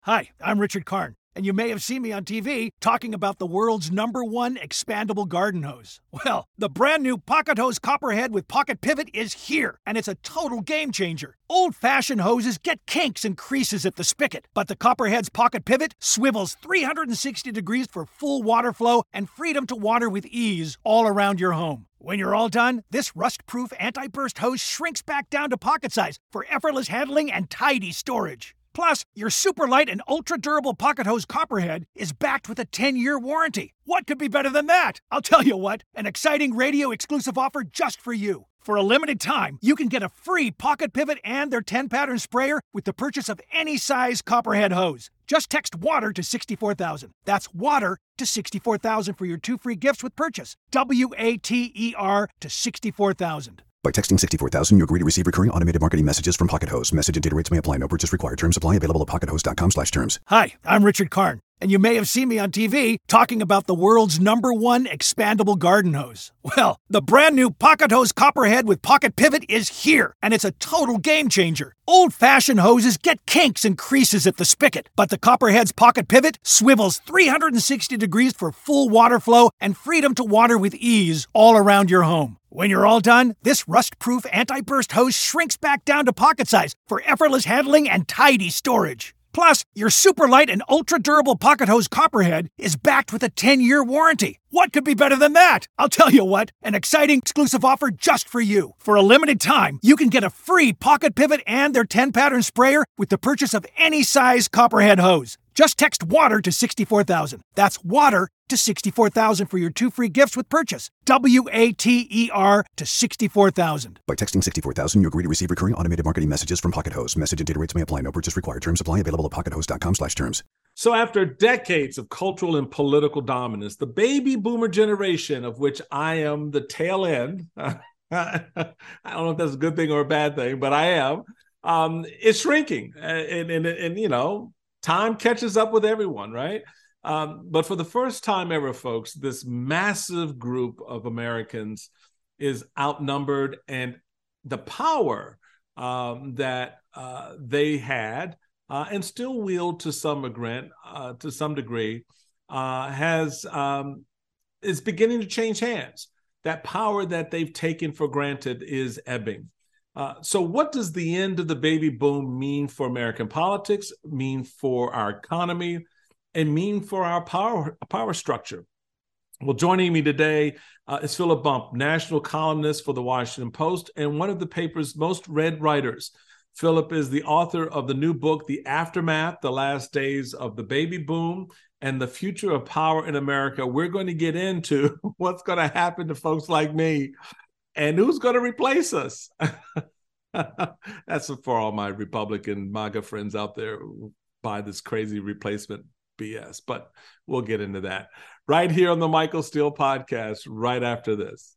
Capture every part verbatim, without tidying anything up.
Hi, I'm Richard Karn, and you may have seen me on T V talking about the world's number one expandable garden hose. Well, the brand new Pocket Hose Copperhead with Pocket Pivot is here, and it's a total game changer. Old-fashioned hoses get kinks and creases at the spigot, but the Copperhead's Pocket Pivot swivels three hundred sixty degrees for full water flow and freedom to water with ease all around your home. When you're all done, this rust-proof anti-burst hose shrinks back down to pocket size for effortless handling and tidy storage. Plus, your super light and ultra-durable Pocket Hose Copperhead is backed with a ten-year warranty. What could be better than that? I'll tell you what, an exciting radio-exclusive offer just for you. For a limited time, you can get a free Pocket Pivot and their ten-pattern sprayer with the purchase of any size Copperhead hose. Just text WATER to sixty-four thousand. That's WATER to sixty-four thousand for your two free gifts with purchase. W A T E R to sixty-four thousand. By texting sixty-four thousand, you agree to receive recurring automated marketing messages from Pocket Hose. Message and data rates may apply. No purchase required. Terms apply. Available at pockethose.com slash terms. Hi, I'm Richard Karn, and you may have seen me on T V talking about the world's number one expandable garden hose. Well, the brand new Pocket Hose Copperhead with Pocket Pivot is here, and it's a total game changer. Old-fashioned hoses get kinks and creases at the spigot, but the Copperhead's Pocket Pivot swivels three hundred sixty degrees for full water flow and freedom to water with ease all around your home. When you're all done, this rust-proof anti-burst hose shrinks back down to pocket size for effortless handling and tidy storage. Plus, your super light and ultra-durable Pocket Hose Copperhead is backed with a ten-year warranty. What could be better than that? I'll tell you what, an exciting exclusive offer just for you. For a limited time, you can get a free Pocket Pivot and their ten-pattern sprayer with the purchase of any size Copperhead hose. Just text WATER to sixty-four thousand. That's WATER to sixty-four thousand for your two free gifts with purchase. W A T E R to sixty-four thousand. By texting sixty-four thousand, you agree to receive recurring automated marketing messages from Pocket Hose. Message and data rates may apply. No purchase required. Terms apply. Available at pockethose.com slash terms. So after decades of cultural and political dominance, the baby boomer generation, of which I am the tail end, I don't know if that's a good thing or a bad thing, but I am, um, is shrinking. And, and, and, you know, time catches up with everyone, right? Um, but for the first time ever, folks, this massive group of Americans is outnumbered, and the power um, that uh, they had uh, and still wield to some degree, uh, to some degree, uh, has um, is beginning to change hands. That power that they've taken for granted is ebbing. Uh, so what does the end of the baby boom mean for American politics, mean for our economy, and mean for our power, power structure? Well, joining me today uh, is Philip Bump, national columnist for the Washington Post and one of the paper's most read writers. Philip is the author of the new book, The Aftermath, The Last Days of the Baby Boom and the Future of Power in America. We're going to get into what's going to happen to folks like me and who's going to replace us. That's for all my Republican MAGA friends out there who buy this crazy replacement B S, but we'll get into that right here on the Michael Steele podcast right after this.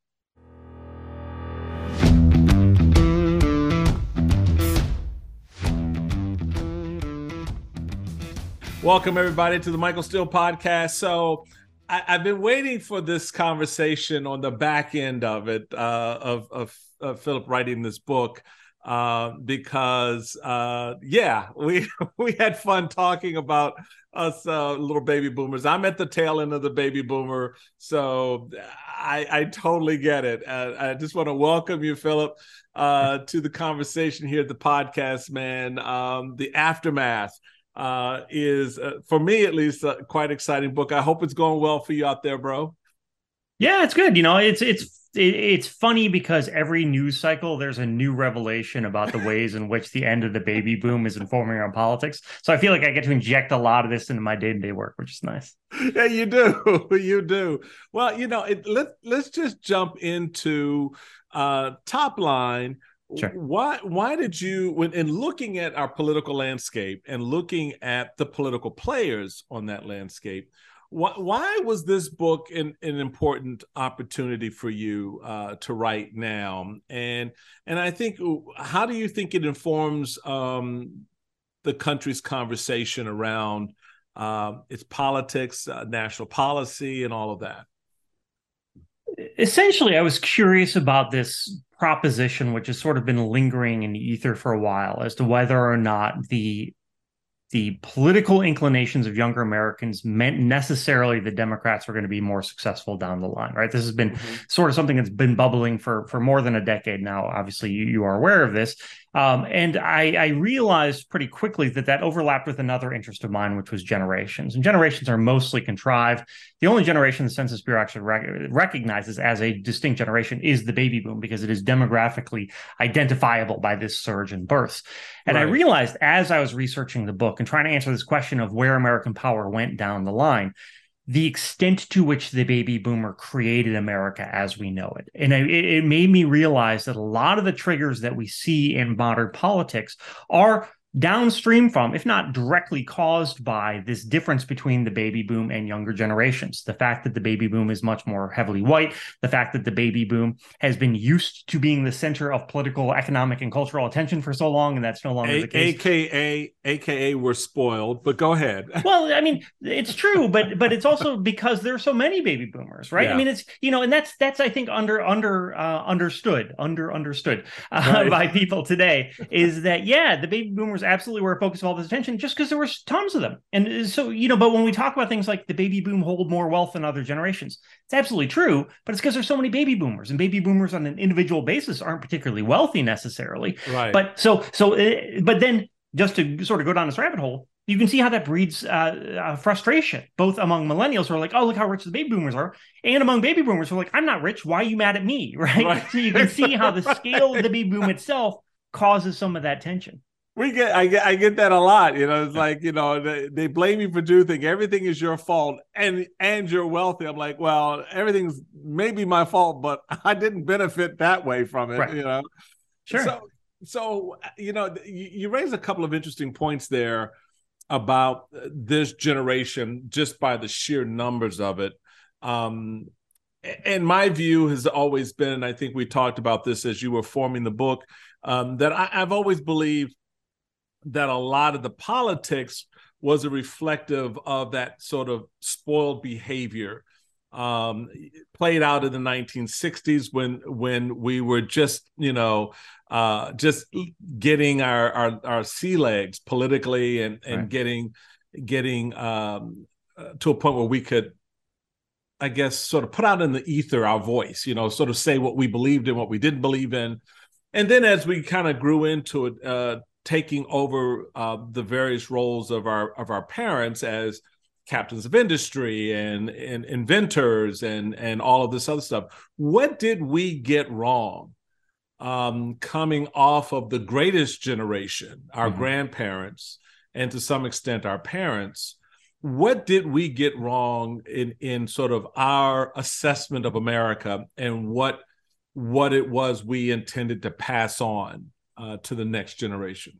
Welcome, everybody, to the Michael Steele podcast. So I, I've been waiting for this conversation on the back end of it, uh, of, of, of Philip writing this book, uh, because, uh, yeah, we we had fun talking about us uh, little baby boomers. I'm at the tail end of the baby boomer, so I, I totally get it. Uh, I just want to welcome you, Philip, uh, to the conversation here at the podcast, man. Um, the Aftermath uh, is, uh, for me at least, a quite exciting book. I hope it's going well for you out there, bro. Yeah, it's good. You know, it's it's it's funny because every news cycle there's a new revelation about the ways in which the end of the baby boom is informing our politics. So I feel like I get to inject a lot of this into my day-to-day work, which is nice. Yeah, you do. You do. Well, you know, it, let, let's just jump into uh, top line. Sure. Why why did you, when in looking at our political landscape and looking at the political players on that landscape, why, why was this book an, an important opportunity for you uh, to write now? And and I think, how do you think it informs um, the country's conversation around uh, its politics, uh, national policy, and all of that? Essentially, I was curious about this proposition, which has sort of been lingering in the ether for a while, as to whether or not the the political inclinations of younger Americans meant necessarily the Democrats were going to be more successful down the line, right? This has been mm-hmm. sort of something that's been bubbling for, for more than a decade now. Obviously, you, you are aware of this. Um, and I, I realized pretty quickly that that overlapped with another interest of mine, which was generations. And generations are mostly contrived. The only generation the Census Bureau actually rec- recognizes as a distinct generation is the baby boom, because it is demographically identifiable by this surge in births. And right. I realized as I was researching the book and trying to answer this question of where American power went down the line, the extent to which the baby boomer created America as we know it. And it, it made me realize that a lot of the triggers that we see in modern politics are downstream from, if not directly caused by, this difference between the baby boom and younger generations. The fact that the baby boom is much more heavily white, the fact that the baby boom has been used to being the center of political, economic, and cultural attention for so long, and that's no longer A- the case. A K A, A K A we're spoiled, but go ahead. Well, I mean, it's true, but but it's also because there's so many baby boomers, right? Yeah. I mean, it's, you know, and that's, that's I think, under, under, uh, understood, under understood uh, right. by people today, is that, yeah, the baby boomers absolutely were a focus of all this attention just because there were tons of them. And so, you know, but when we talk about things like the baby boom hold more wealth than other generations, it's absolutely true, but it's because there's so many baby boomers, and baby boomers on an individual basis aren't particularly wealthy necessarily. Right. But so, so, uh, but then just to sort of go down this rabbit hole, you can see how that breeds uh, uh, frustration, both among millennials who are like, oh, look how rich the baby boomers are, and among baby boomers who are like, I'm not rich. Why are you mad at me? Right. right. So you can see how the scale of the baby boom itself causes some of that tension. We get, I get, I get that a lot. You know, it's like, you know, they, they blame me for doing things. Everything is your fault, and and you're wealthy. I'm like, well, everything's maybe my fault, but I didn't benefit that way from it. Right. You know, sure. So, so you know, you, you raise a couple of interesting points there about this generation just by the sheer numbers of it. Um, and my view has always been, and I think we talked about this as you were forming the book, um, that I, I've always believed that a lot of the politics was a reflective of that sort of spoiled behavior um, played out in the nineteen sixties when when we were just, you know, uh, just getting our, our, our sea legs politically and, and right. getting, getting um, uh, to a point where we could, I guess, sort of put out in the ether our voice, you know, sort of say what we believed in, what we didn't believe in. And then as we kind of grew into it, uh, taking over uh, the various roles of our of our parents as captains of industry and, and inventors and, and all of this other stuff. What did we get wrong um, coming off of the greatest generation, our mm-hmm. grandparents, and to some extent our parents? What did we get wrong in, in sort of our assessment of America and what, what it was we intended to pass on Uh, to the next generation?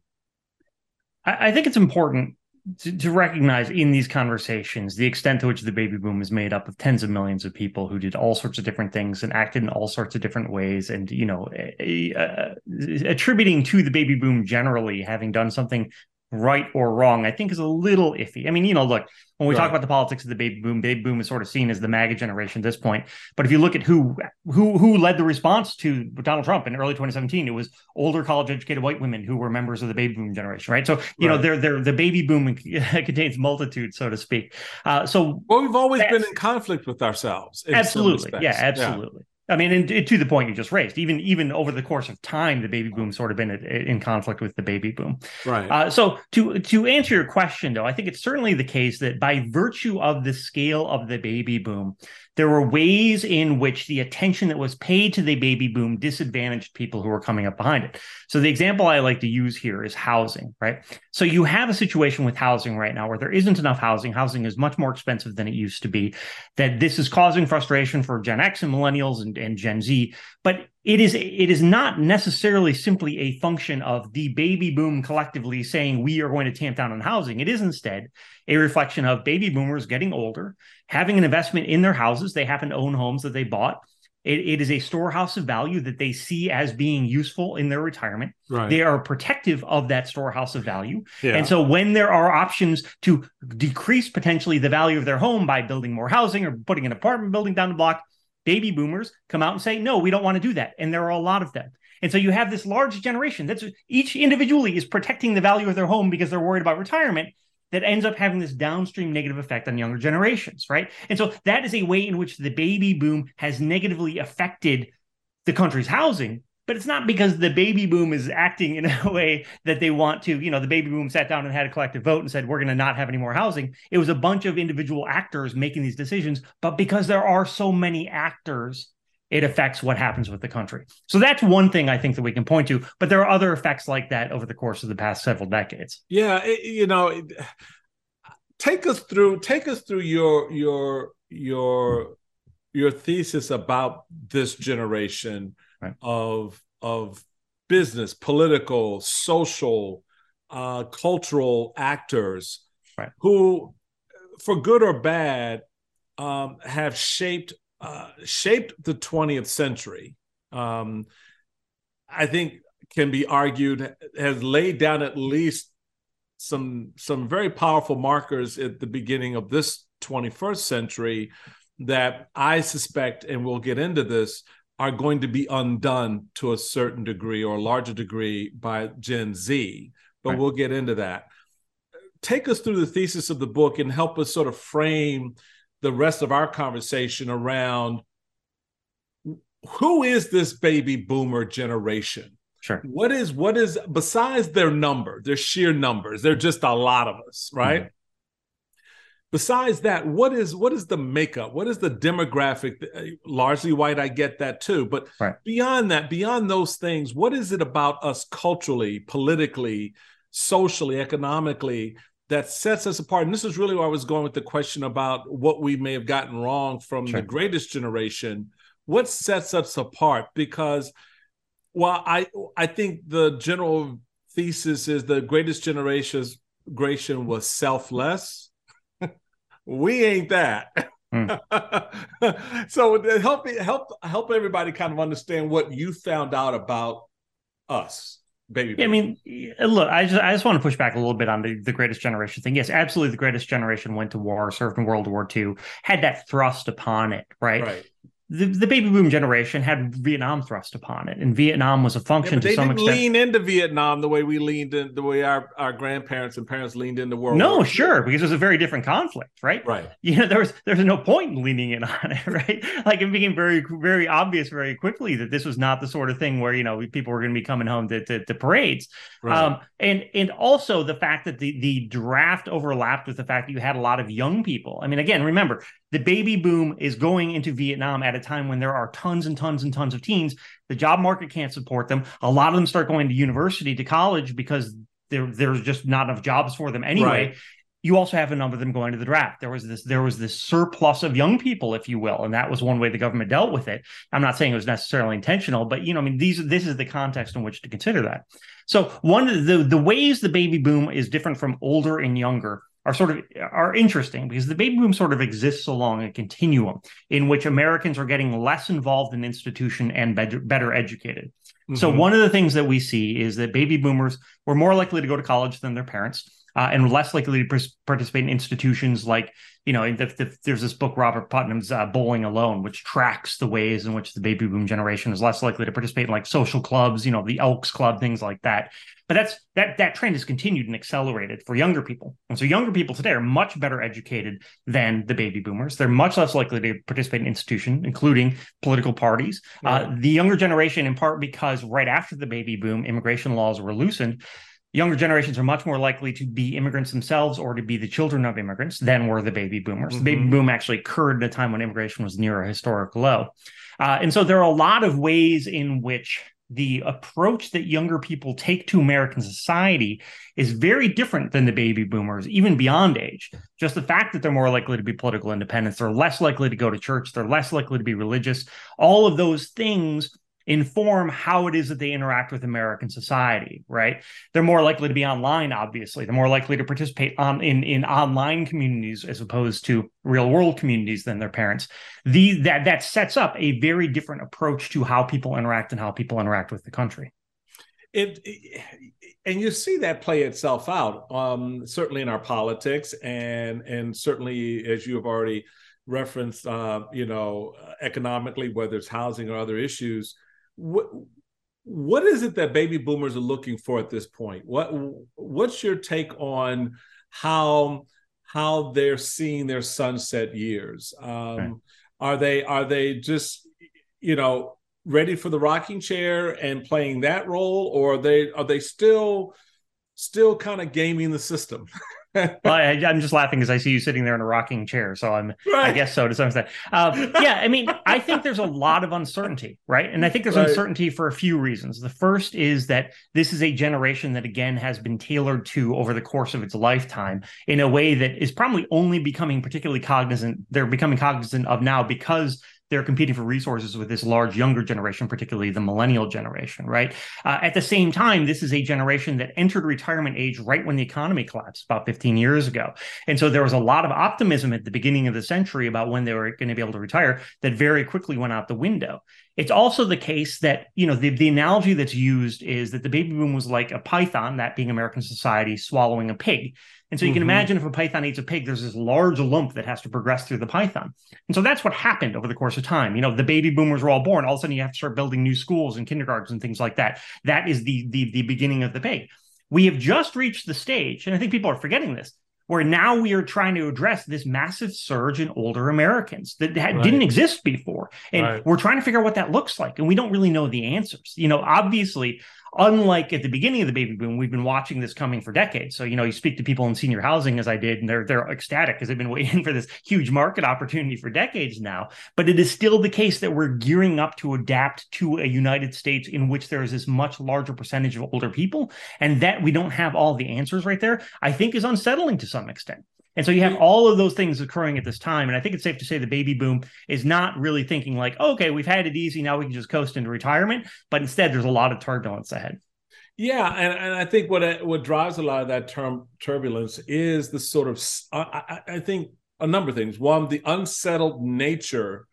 I, I think it's important to, to recognize in these conversations the extent to which the baby boom is made up of tens of millions of people who did all sorts of different things and acted in all sorts of different ways. And, you know, uh, attributing to the baby boom generally having done something right or wrong, I think is a little iffy. I mean, you know, look, when we right. talk about the politics of the baby boom, baby boom is sort of seen as the MAGA generation at this point. But if you look at who who who led the response to Donald Trump in early twenty seventeen, it was older college-educated white women who were members of the baby boom generation, right? So, you right. know, they're, they're, the baby boom contains multitudes, so to speak. Uh, so, well, we've always been in conflict with ourselves. Absolutely. Yeah, absolutely. Yeah. I mean, and, and to the point you just raised, even even over the course of time, the baby boom sort of been in, in conflict with the baby boom. Right. Uh, so to to answer your question, though, I think it's certainly the case that by virtue of the scale of the baby boom, there were ways in which the attention that was paid to the baby boom disadvantaged people who were coming up behind it. So the example I like to use here is housing, right? So you have a situation with housing right now where there isn't enough housing. Housing is much more expensive than it used to be. That this is causing frustration for Gen X and millennials and, and Gen Z. But it is it is not necessarily simply a function of the baby boom collectively saying we are going to tamp down on housing. It is instead a reflection of baby boomers getting older, having an investment in their houses. They happen to own homes that they bought. It, it is a storehouse of value that they see as being useful in their retirement. Right. They are protective of that storehouse of value. Yeah. And so when there are options to decrease potentially the value of their home by building more housing or putting an apartment building down the block, baby boomers come out and say, no, we don't want to do that. And there are a lot of them. And so you have this large generation that's each individually is protecting the value of their home because they're worried about retirement, that ends up having this downstream negative effect on younger generations, right? And so that is a way in which the baby boom has negatively affected the country's housing, but it's not because the baby boom is acting in a way that they want to. You know, the baby boom sat down and had a collective vote and said, we're going to not have any more housing. It was a bunch of individual actors making these decisions, but because there are so many actors, it affects what happens with the country. So that's one thing I think that we can point to, but there are other effects like that over the course of the past several decades. Yeah, it, you know, take us through take us through your your your your thesis about this generation right. of of business, political, social, uh, cultural actors right. who, for good or bad, um, have shaped. Uh, shaped the twentieth century, um, I think can be argued, has laid down at least some, some very powerful markers at the beginning of this twenty-first century that I suspect, and we'll get into this, are going to be undone to a certain degree or a larger degree by Gen Z. But right. we'll get into that. Take us through the thesis of the book and help us sort of frame the rest of our conversation around who is this baby boomer generation? Sure. What is, what is, besides their number, their sheer numbers, they're just a lot of us, right? Mm-hmm. Besides that, what is, what is the makeup? What is the demographic? Largely white, I get that too. But right. beyond that, beyond those things, what is it about us culturally, politically, socially, economically, that sets us apart? And this is really where I was going with the question about what we may have gotten wrong from sure. the greatest generation. What sets us apart? Because while I I think the general thesis is the greatest generation's generation was selfless, we ain't that. Mm. So help help help everybody kind of understand what you found out about us. Baby, baby. I mean, look, I just I just want to push back a little bit on the, the greatest generation thing. Yes, absolutely. The greatest generation went to war, served in World War Two, had that thrust upon it, right? Right. The, the baby boom generation had Vietnam thrust upon it, and Vietnam was a function yeah, to some extent. They didn't lean into Vietnam the way we leaned in, the way our, our grandparents and parents leaned into World no, War. No, sure, because it was a very different conflict, right? Right. You know, there was there was no point in leaning in on it, right? Like it became very very obvious very quickly that this was not the sort of thing where, you know, people were going to be coming home to, to, to parades. Right. Um, and and also the fact that the the draft overlapped with the fact that you had a lot of young people. I mean, again, remember, the baby boom is going into Vietnam at a time when there are tons and tons and tons of teens. The job market can't support them. A lot of them start going to university, to college, because there, there's just not enough jobs for them anyway. Right. You also have a number of them going to the draft. There was this there was this surplus of young people, if you will, and that was one way the government dealt with it. I'm not saying it was necessarily intentional, but, you know, I mean, these this is the context in which to consider that. So one of the the ways the baby boom is different from older and younger are sort of are interesting, because the baby boom sort of exists along a continuum in which Americans are getting less involved in institution and better, better educated. Mm-hmm. So one of the things that we see is that baby boomers were more likely to go to college than their parents, uh, and less likely to pr- participate in institutions like, you know, the, the, there's this book, Robert Putnam's uh, Bowling Alone, which tracks the ways in which the baby boom generation is less likely to participate in like social clubs, you know, the Elks Club, things like that. But that's that that trend has continued and accelerated for younger people. And so younger people today are much better educated than the baby boomers. They're much less likely to participate in institutions, including political parties. Right. Uh, the younger generation, in part because right after the baby boom, immigration laws were loosened, younger generations are much more likely to be immigrants themselves or to be the children of immigrants than were the baby boomers. Mm-hmm. The baby boom actually occurred at a time when immigration was near a historic low. Uh, and so there are a lot of ways in which the approach that younger people take to American society is very different than the baby boomers, even beyond age. Just the fact that they're more likely to be political independents, they're less likely to go to church, they're less likely to be religious. All of those things inform how it is that they interact with American society, right? They're more likely to be online, obviously. They're more likely to participate on, in, in online communities as opposed to real world communities than their parents. The, that, that sets up a very different approach to how people interact and how people interact with the country. It, it and you see that play itself out, um, certainly in our politics, and and certainly, as you have already referenced, uh, you know, economically, whether it's housing or other issues. What, what is it that baby boomers are looking for at this point? What what's your take on how how they're seeing their sunset years? Um, right. Are they are they just, you know, ready for the rocking chair and playing that role, or are they are they still still kind of gaming the system? Well, I, I'm just laughing because I see you sitting there in a rocking chair. So I'm, right. I guess so to some extent. Um, yeah, I mean, I think there's a lot of uncertainty, right? And I think there's right. uncertainty for a few reasons. The first is that this is a generation that, again, has been tailored to over the course of its lifetime in a way that is probably only becoming particularly cognizant. They're becoming cognizant of now because they're competing for resources with this large younger generation, particularly the millennial generation, right? Uh, at the same time, this is a generation that entered retirement age right when the economy collapsed about fifteen years ago. And so there was a lot of optimism at the beginning of the century about when they were going to be able to retire that very quickly went out the window. It's also the case that, you know, the, the analogy that's used is that the baby boom was like a python, that being American society, swallowing a pig. And so you can mm-hmm. imagine if a python eats a pig, there's this large lump that has to progress through the python. And so that's what happened over the course of time. You know, the baby boomers were all born. All of a sudden you have to start building new schools and kindergartens and things like that. That is the, the, the beginning of the pig. We have just reached the stage, and I think people are forgetting this, where now we are trying to address this massive surge in older Americans that had, right. didn't exist before. And right. we're trying to figure out what that looks like. And we don't really know the answers. You know, obviously, unlike at the beginning of the baby boom, we've been watching this coming for decades. So, you know, you speak to people in senior housing, as I did, and they're they're ecstatic because they've been waiting for this huge market opportunity for decades now. But it is still the case that we're gearing up to adapt to a United States in which there is this much larger percentage of older people, and that we don't have all the answers right there, I think is unsettling to some extent. And so you have all of those things occurring at this time. And I think it's safe to say the baby boom is not really thinking like, okay, we've had it easy, now we can just coast into retirement. But instead, there's a lot of turbulence ahead. Yeah. And, and I think what what drives a lot of that term turbulence is the sort of, I, I think a number of things. One, the unsettled nature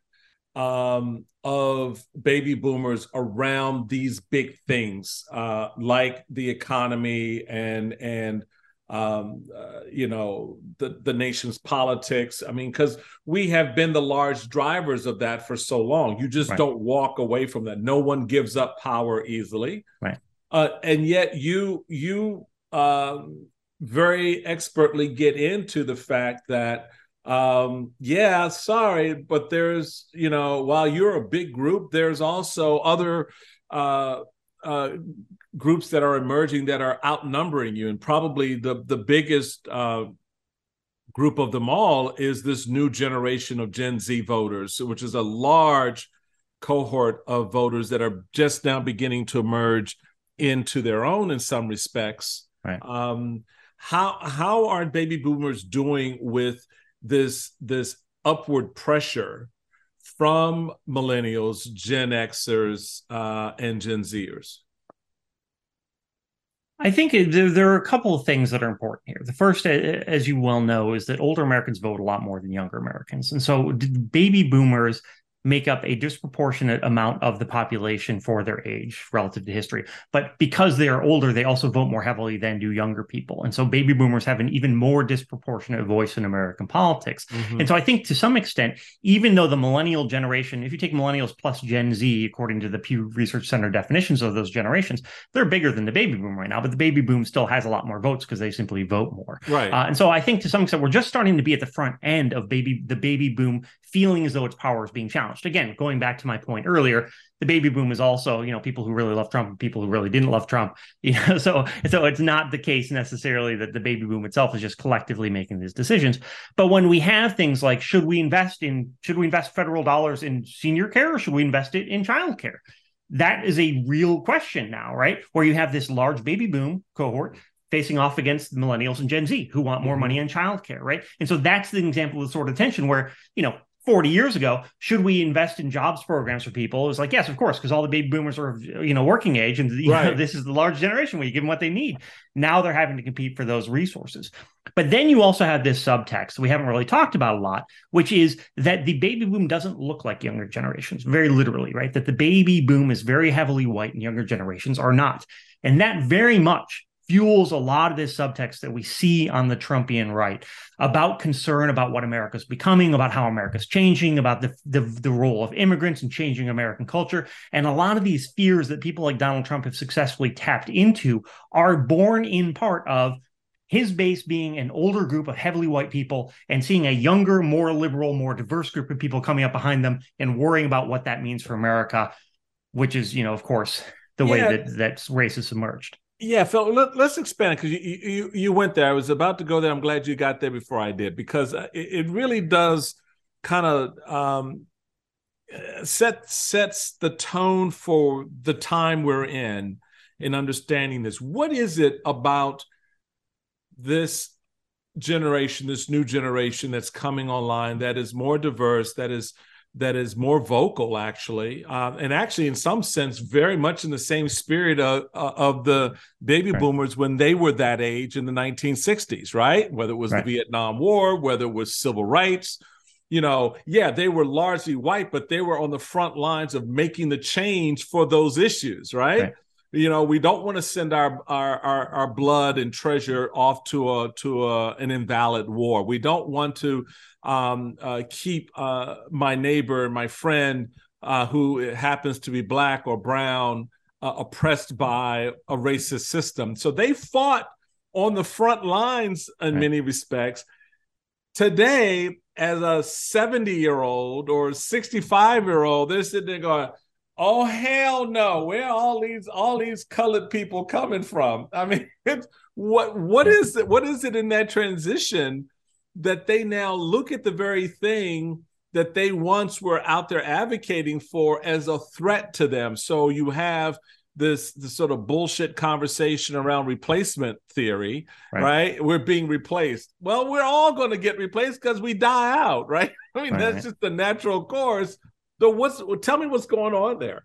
um, of baby boomers around these big things uh, like the economy and, and, Um, uh, you know, the, the nation's politics. I mean, because we have been the large drivers of that for so long. You just right. don't walk away from that. No one gives up power easily. Right. Uh, and yet you, you um, very expertly get into the fact that, um, yeah, sorry, but there's, you know, while you're a big group, there's also other uh, uh groups that are emerging that are outnumbering you. And probably the, the biggest uh, group of them all is this new generation of Gen Z voters, which is a large cohort of voters that are just now beginning to emerge into their own in some respects. Right. Um, how how are baby boomers doing with this, this upward pressure from millennials, Gen Xers, uh, and Gen Zers? I think there, there are a couple of things that are important here. The first, as you well know, is that older Americans vote a lot more than younger Americans. And so baby boomers make up a disproportionate amount of the population for their age relative to history. But because they are older, they also vote more heavily than do younger people. And so baby boomers have an even more disproportionate voice in American politics. Mm-hmm. And so I think to some extent, even though the millennial generation, if you take millennials plus Gen Z, according to the Pew Research Center definitions of those generations, they're bigger than the baby boom right now. But the baby boom still has a lot more votes because they simply vote more. Right. Uh, and so I think to some extent, we're just starting to be at the front end of baby the baby boom feeling as though its power is being challenged. Again, going back to my point earlier, the baby boom is also, you know, people who really love Trump and people who really didn't love Trump. You know, so so it's not the case necessarily that the baby boom itself is just collectively making these decisions. But when we have things like, should we invest in should we invest federal dollars in senior care or should we invest it in childcare? That is a real question now, right? Where you have this large baby boom cohort facing off against millennials and Gen Z who want more mm-hmm. money on childcare, right? And so that's the example of the sort of tension where, you know, forty years ago, should we invest in jobs programs for people? It was like, yes, of course, because all the baby boomers are, you know, working age, and you right. know, this is the large generation where you give them what they need. Now they're having to compete for those resources. But then you also have this subtext we haven't really talked about a lot, which is that the baby boom doesn't look like younger generations, very literally, right? That the baby boom is very heavily white and younger generations are not. And that very much fuels a lot of this subtext that we see on the Trumpian right about concern about what America's becoming, about how America's changing, about the, the, the role of immigrants and changing American culture. And a lot of these fears that people like Donald Trump have successfully tapped into are born in part of his base being an older group of heavily white people and seeing a younger, more liberal, more diverse group of people coming up behind them and worrying about what that means for America, which is, you know, of course, the yeah. way that, that race has emerged. Yeah, Phil, let, let's expand it because you, you you went there. I was about to go there. I'm glad you got there before I did, because it, it really does kind of um, set sets the tone for the time we're in in understanding this. What is it about this generation, this new generation that's coming online that is more diverse, that is that is more vocal, actually, uh, and actually, in some sense, very much in the same spirit of, of the baby boomers when they were that age in the nineteen sixties, right? Whether it was right. the Vietnam War, whether it was civil rights, you know, yeah, they were largely white, but they were on the front lines of making the change for those issues, right? right. You know, we don't want to send our, our our our blood and treasure off to a to a, an invalid war. We don't want to um, uh, keep uh, my neighbor, my friend, uh, who happens to be black or brown, uh, oppressed by a racist system. So they fought on the front lines in right. many respects. Today, as a seventy-year-old or sixty-five-year-old, they're sitting there going, oh, hell no. Where are all these all these colored people coming from? I mean, it's, what what is it? What is it in that transition that they now look at the very thing that they once were out there advocating for as a threat to them? So you have this, this sort of bullshit conversation around replacement theory, right? right? We're being replaced. Well, we're all going to get replaced because we die out, right? I mean, right. that's just the natural course. So what's tell me what's going on there?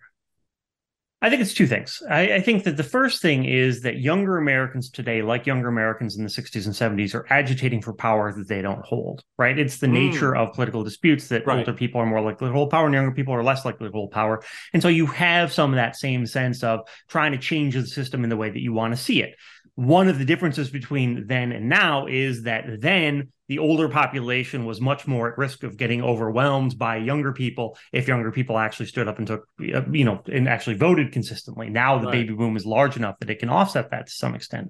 I think it's two things. I, I think that the first thing is that younger Americans today, like younger Americans in the sixties and seventies, are agitating for power that they don't hold, right? It's the mm. nature of political disputes that right. older people are more likely to hold power and younger people are less likely to hold power. And so you have some of that same sense of trying to change the system in the way that you want to see it. One of the differences between then and now is that then the older population was much more at risk of getting overwhelmed by younger people if younger people actually stood up and took, you know, and actually voted consistently. Now the right. baby boom is large enough that it can offset that to some extent.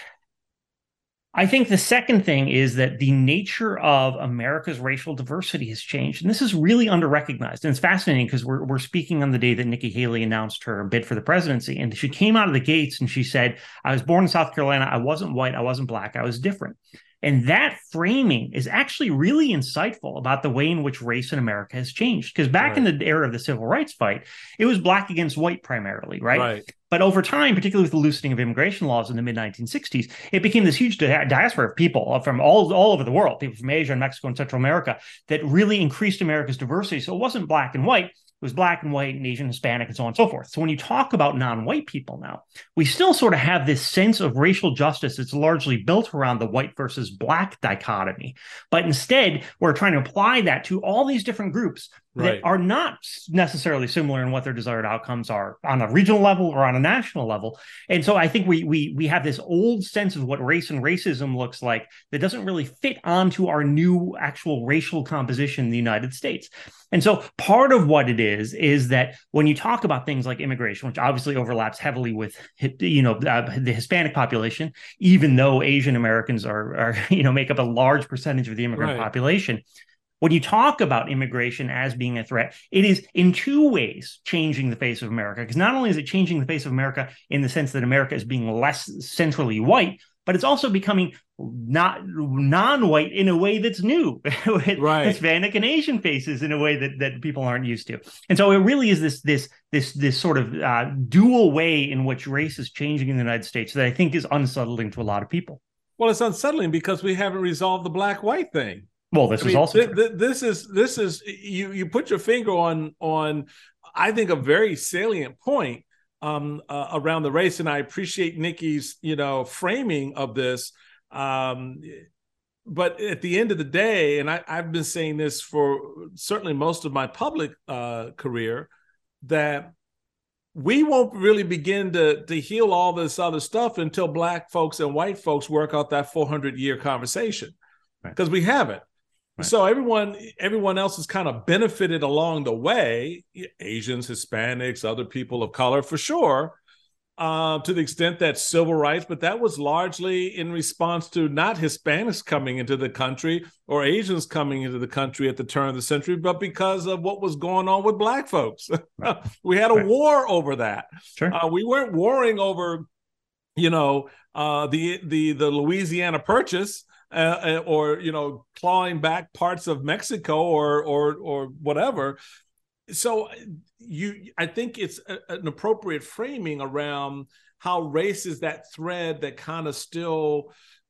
I think the second thing is that the nature of America's racial diversity has changed. And this is really under-recognized. And it's fascinating because we're, we're speaking on the day that Nikki Haley announced her bid for the presidency. And she came out of the gates and she said, I was born in South Carolina. I wasn't white. I wasn't black. I was different. And that framing is actually really insightful about the way in which race in America has changed. Because back right. in the era of the civil rights fight, it was black against white primarily, right? right. But over time, particularly with the loosening of immigration laws in the mid nineteen sixties, it became this huge di- diaspora of people from all, all over the world, people from Asia and Mexico and Central America, that really increased America's diversity. So it wasn't black and white. It was black and white and Asian, Hispanic, and so on and so forth. So when you talk about non-white people now, we still sort of have this sense of racial justice that's largely built around the white versus black dichotomy. But instead, we're trying to apply that to all these different groups right. that are not necessarily similar in what their desired outcomes are on a regional level or on a national level. And so I think we we we have this old sense of what race and racism looks like that doesn't really fit onto our new actual racial composition in the United States. And so part of what it is, is that when you talk about things like immigration, which obviously overlaps heavily with, you know, uh, the Hispanic population, even though Asian Americans are, are, you know, make up a large percentage of the immigrant right. population. When you talk about immigration as being a threat, it is in two ways changing the face of America. Because not only is it changing the face of America in the sense that America is being less centrally white, but it's also becoming not non-white in a way that's new, with right. Hispanic and Asian faces in a way that, that people aren't used to. And so it really is this this this this sort of uh, dual way in which race is changing in the United States that I think is unsettling to a lot of people. Well, it's unsettling because we haven't resolved the black-white thing. Well, this I is mean, also th- th- this is this is you you put your finger on on I think a very salient point um, uh, around the race, and I appreciate Nikki's you know framing of this. Um, but at the end of the day, and I, I've been saying this for certainly most of my public uh, career, that we won't really begin to, to heal all this other stuff until Black folks and white folks work out that four hundred year conversation, because right. we haven't. Right. So everyone, everyone else has kind of benefited along the way, Asians, Hispanics, other people of color, for sure, uh, to the extent that civil rights, but that was largely in response to not Hispanics coming into the country or Asians coming into the country at the turn of the century, but because of what was going on with Black folks. Right. We had a right. war over that. Sure. Uh, we weren't warring over, you know, uh, the the the Louisiana Purchase. Uh, or, you know, clawing back parts of Mexico or or or whatever. So you, I think it's a, an appropriate framing around how race is that thread that kind of still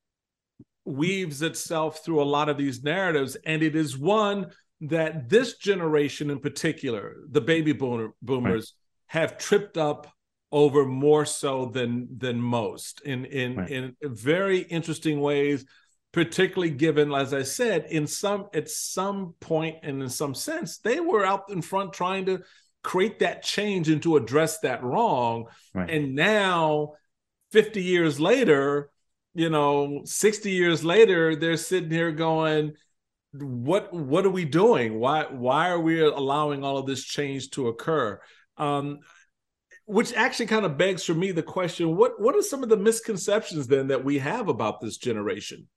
weaves itself through a lot of these narratives. And it is one that this generation in particular, the baby boomer, boomers, right. have tripped up over more so than than most in in, right. in very interesting ways. Particularly given, as I said, in some at some point and in some sense, they were out in front trying to create that change and to address that wrong. Right. And now, fifty years later, you know, sixty years later, they're sitting here going, "What what are we doing? Why why are we allowing all of this change to occur?" Um, which actually kind of begs for me the question: What what are some of the misconceptions then that we have about this generation?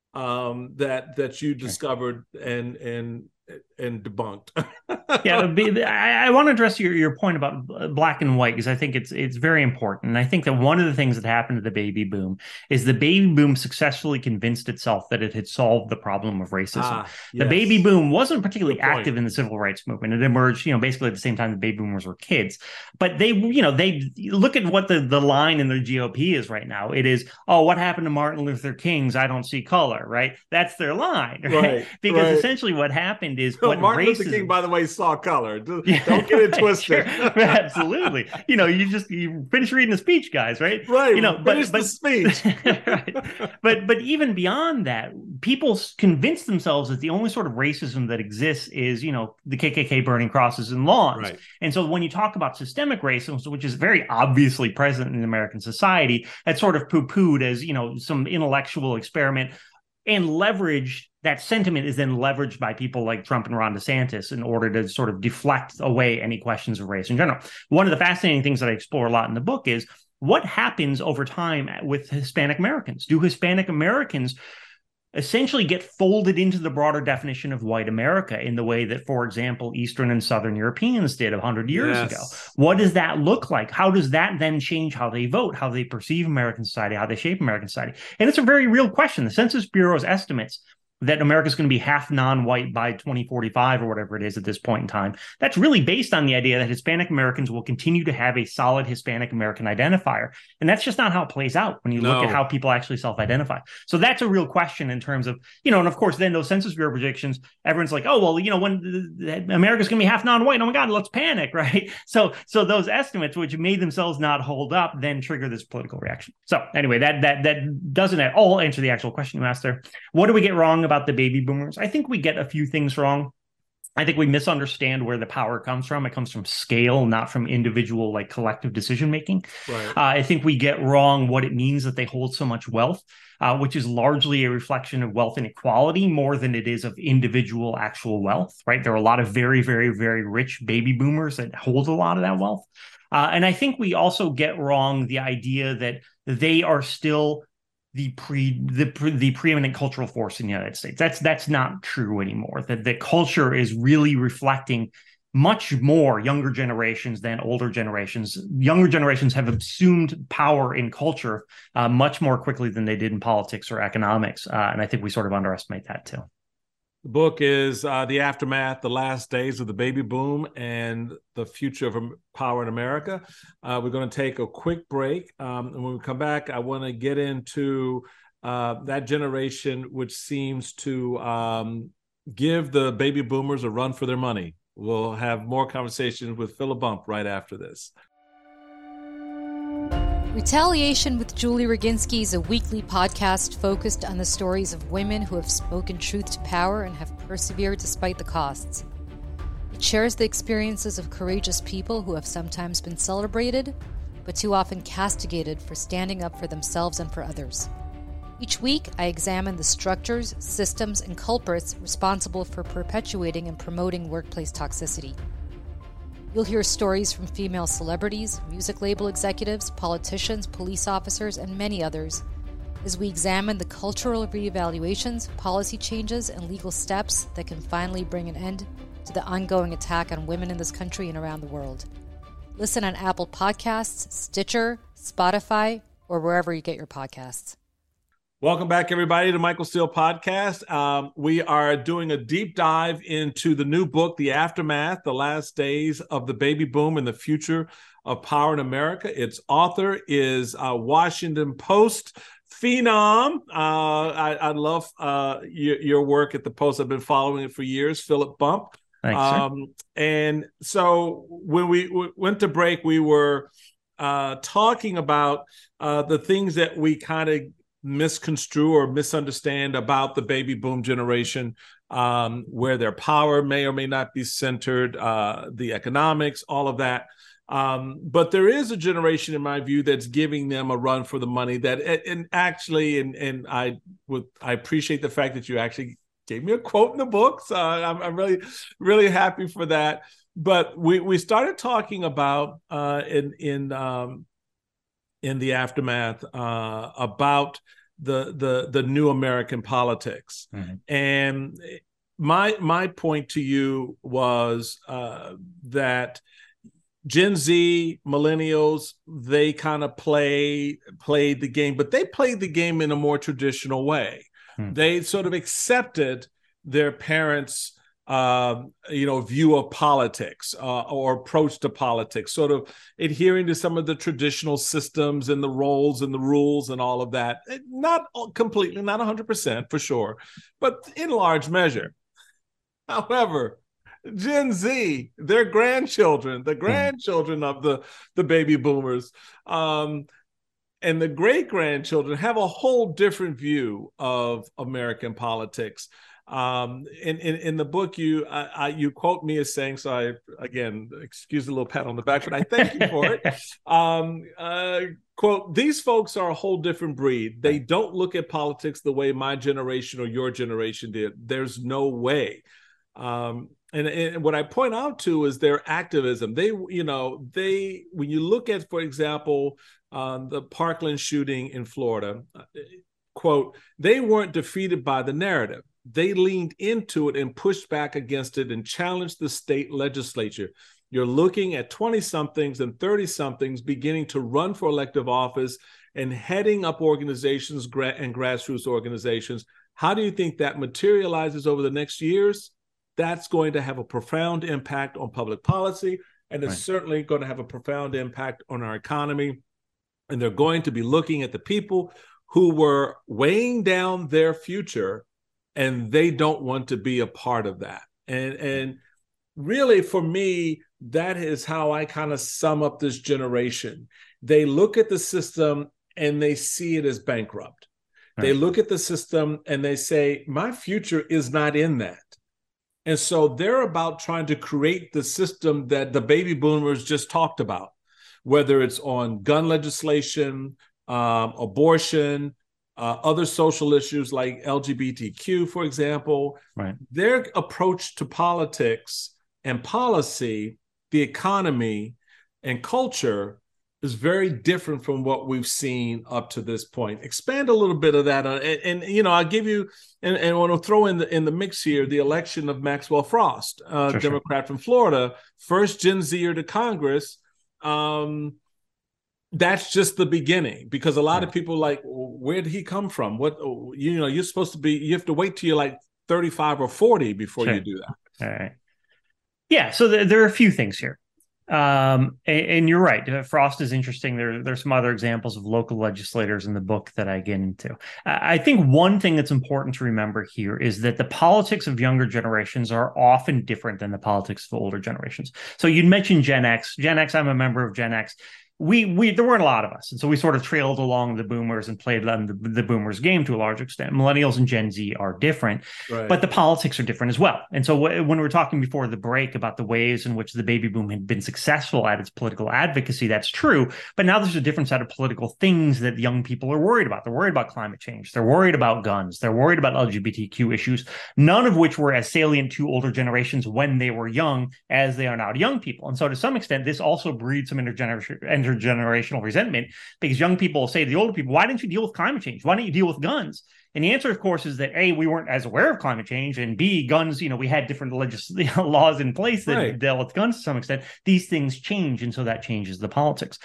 Um, that that you discovered and and and debunked. yeah, I, I want to address your, your point about black and white, because I think it's it's very important. And I think that one of the things that happened to the baby boom is the baby boom successfully convinced itself that it had solved the problem of racism. Ah, yes. The baby boom wasn't particularly active in the civil rights movement. It emerged, you know, basically at the same time the baby boomers were kids. But they, you know, they look at what the, the line in the G O P is right now. It is, oh, what happened to Martin Luther King's I don't see color, right? That's their line, right? right because right. essentially what happened is what Martin racism... Luther King, by the way, saw color. Don't get it twisted. Sure. Absolutely. You know, you just you finish reading the speech, guys, right? Right. You know, finish but, the speech. right. But but even beyond that, people convince themselves that the only sort of racism that exists is, you know, the K K K burning crosses in lawns. Right. And so when you talk about systemic racism, which is very obviously present in American society, that's sort of poo-pooed as, you know, some intellectual experiment, and leveraged. That sentiment is then leveraged by people like Trump and Ron DeSantis in order to sort of deflect away any questions of race in general. One of the fascinating things that I explore a lot in the book is what happens over time with Hispanic Americans. Do Hispanic Americans essentially get folded into the broader definition of white America in the way that, for example, Eastern and Southern Europeans did one hundred years yes. ago? What does that look like? How does that then change how they vote, how they perceive American society, how they shape American society? And it's a very real question. The Census Bureau's estimates that America's going to be half non-white by twenty forty-five or whatever it is at this point in time, that's really based on the idea that Hispanic Americans will continue to have a solid Hispanic American identifier. And that's just not how it plays out when you no. look at how people actually self-identify. So that's a real question in terms of, you know, and of course, then those Census Bureau predictions, everyone's like, oh, well, you know, when America's going to be half non-white, oh my God, let's panic, right? So so those estimates, which made themselves not hold up, then trigger this political reaction. So anyway, that that that doesn't at all answer the actual question you asked there. What do we get wrong about About the baby boomers? I think we get a few things wrong. I think we misunderstand where the power comes from. It comes from scale, not from individual, like collective decision making. Right. Uh, I think we get wrong what it means that they hold so much wealth, uh, which is largely a reflection of wealth inequality more than it is of individual actual wealth. Right? There are a lot of very, very, very rich baby boomers that hold a lot of that wealth, uh, and I think we also get wrong the idea that they are still the pre the pre, the preeminent cultural force in the United States. That's that's not true anymore. That the culture is really reflecting much more younger generations than older generations. Younger generations have assumed power in culture uh, much more quickly than they did in politics or economics, uh, and I think we sort of underestimate that too. The book is uh, The Aftermath, The Last Days of the Baby Boom and the Future of Power in America. Uh, we're going to take a quick break. Um, and when we come back, I want to get into uh, that generation which seems to um, give the baby boomers a run for their money. We'll have more conversations with Philip Bump right after this. Retaliation with Julie Roginski is a weekly podcast focused on the stories of women who have spoken truth to power and have persevered despite the costs. It shares the experiences of courageous people who have sometimes been celebrated, but too often castigated for standing up for themselves and for others. Each week, I examine the structures, systems, and culprits responsible for perpetuating and promoting workplace toxicity. You'll hear stories from female celebrities, music label executives, politicians, police officers, and many others as we examine the cultural reevaluations, policy changes, and legal steps that can finally bring an end to the ongoing attack on women in this country and around the world. Listen on Apple Podcasts, Stitcher, Spotify, or wherever you get your podcasts. Welcome back, everybody, to Michael Steele Podcast. Um, we are doing a deep dive into the new book, The Aftermath, The Last Days of the Baby Boom and the Future of Power in America. Its author is uh, Washington Post phenom. Uh, I, I love uh, your, your work at the Post. I've been following it for years, Philip Bump. Thanks, um, and so when we w- went to break, we were uh, talking about uh, the things that we kind of misconstrue or misunderstand about the baby boom generation, um, where their power may or may not be centered, uh, the economics, all of that. Um, but there is a generation, in my view, that's giving them a run for the money. That and actually, and and I would I appreciate the fact that you actually gave me a quote in the book. So I'm, I'm really really happy for that. But we we started talking about uh, in in um, in the aftermath uh, about the the the new American politics. Mm-hmm. And my my point to you was uh, that Gen Z, millennials, they kind of play played the game, but they played the game in a more traditional way. Mm-hmm. They sort of accepted their parents' Uh, you know, view of politics uh, or approach to politics, sort of adhering to some of the traditional systems and the roles and the rules and all of that. Not completely, not one hundred percent for sure, but in large measure. However, Gen Z, their grandchildren, the grandchildren mm. of the, the baby boomers, um, and the great-grandchildren have a whole different view of American politics. Um, in, in, in the book, you I, I, you quote me as saying, so I, again, excuse a little pat on the back, but I thank you for it. Um, uh, quote, these folks are a whole different breed. They don't look at politics the way my generation or your generation did. There's no way. Um, and, and what I point out to is their activism. They, you know, they, when you look at, for example, um, the Parkland shooting in Florida, quote, they weren't defeated by the narrative. They leaned into it and pushed back against it and challenged the state legislature. You're looking at twenty-somethings and thirty-somethings beginning to run for elective office and heading up organizations and grassroots organizations. How do you think that materializes over the next years? That's going to have a profound impact on public policy, and it's right. certainly going to have a profound impact on our economy. And they're going to be looking at the people who were weighing down their future, and they don't want to be a part of that. And, and really, for me, that is how I kind of sum up this generation. They look at the system and they see it as bankrupt. Right. They look at the system and they say, my future is not in that. And so they're about trying to create the system that the baby boomers just talked about, whether it's on gun legislation, um, abortion, Uh, other social issues like L G B T Q, for example. Right. Their approach to politics and policy, the economy and culture is very different from what we've seen up to this point. Expand a little bit of that. Uh, and, and, you know, I'll give you, and, and I want to throw in the, in the mix here, the election of Maxwell Frost, uh, sure, Democrat sure. from Florida, first Gen Zer to Congress. Um, That's just the beginning, because a lot of people are like, well, where did he come from? What, you know, you're supposed to be, you have to wait till you're like thirty-five or forty before sure. you do that. All right. Yeah. So th- there are a few things here. Um, and, and you're right. Uh, Frost is interesting. There, there's some other examples of local legislators in the book that I get into. Uh, I think one thing that's important to remember here is that the politics of younger generations are often different than the politics of older generations. So you mentioned Gen X. Gen X, I'm a member of Gen X. we we there weren't a lot of us, and so we sort of trailed along the boomers and played on the, the boomers game to a large extent. Millennials and Gen Z are different, right. But the politics are different as well. And so w- when we were talking before the break about the ways in which the baby boom had been successful at its political advocacy, that's true. But now there's a different set of political things that young people are worried about. They're worried about climate change. They're worried about guns. They're worried about L G B T Q issues, none of which were as salient to older generations when they were young as they are now to young people. And so to some extent, this also breeds some intergeneration, intergenerational resentment, because young people will say to the older people, why didn't you deal with climate change? Why didn't you deal with guns? And the answer, of course, is that A, we weren't as aware of climate change, and B, guns, you know, we had different legis- laws in place that right. dealt with guns to some extent. These things change, and so that changes the politics.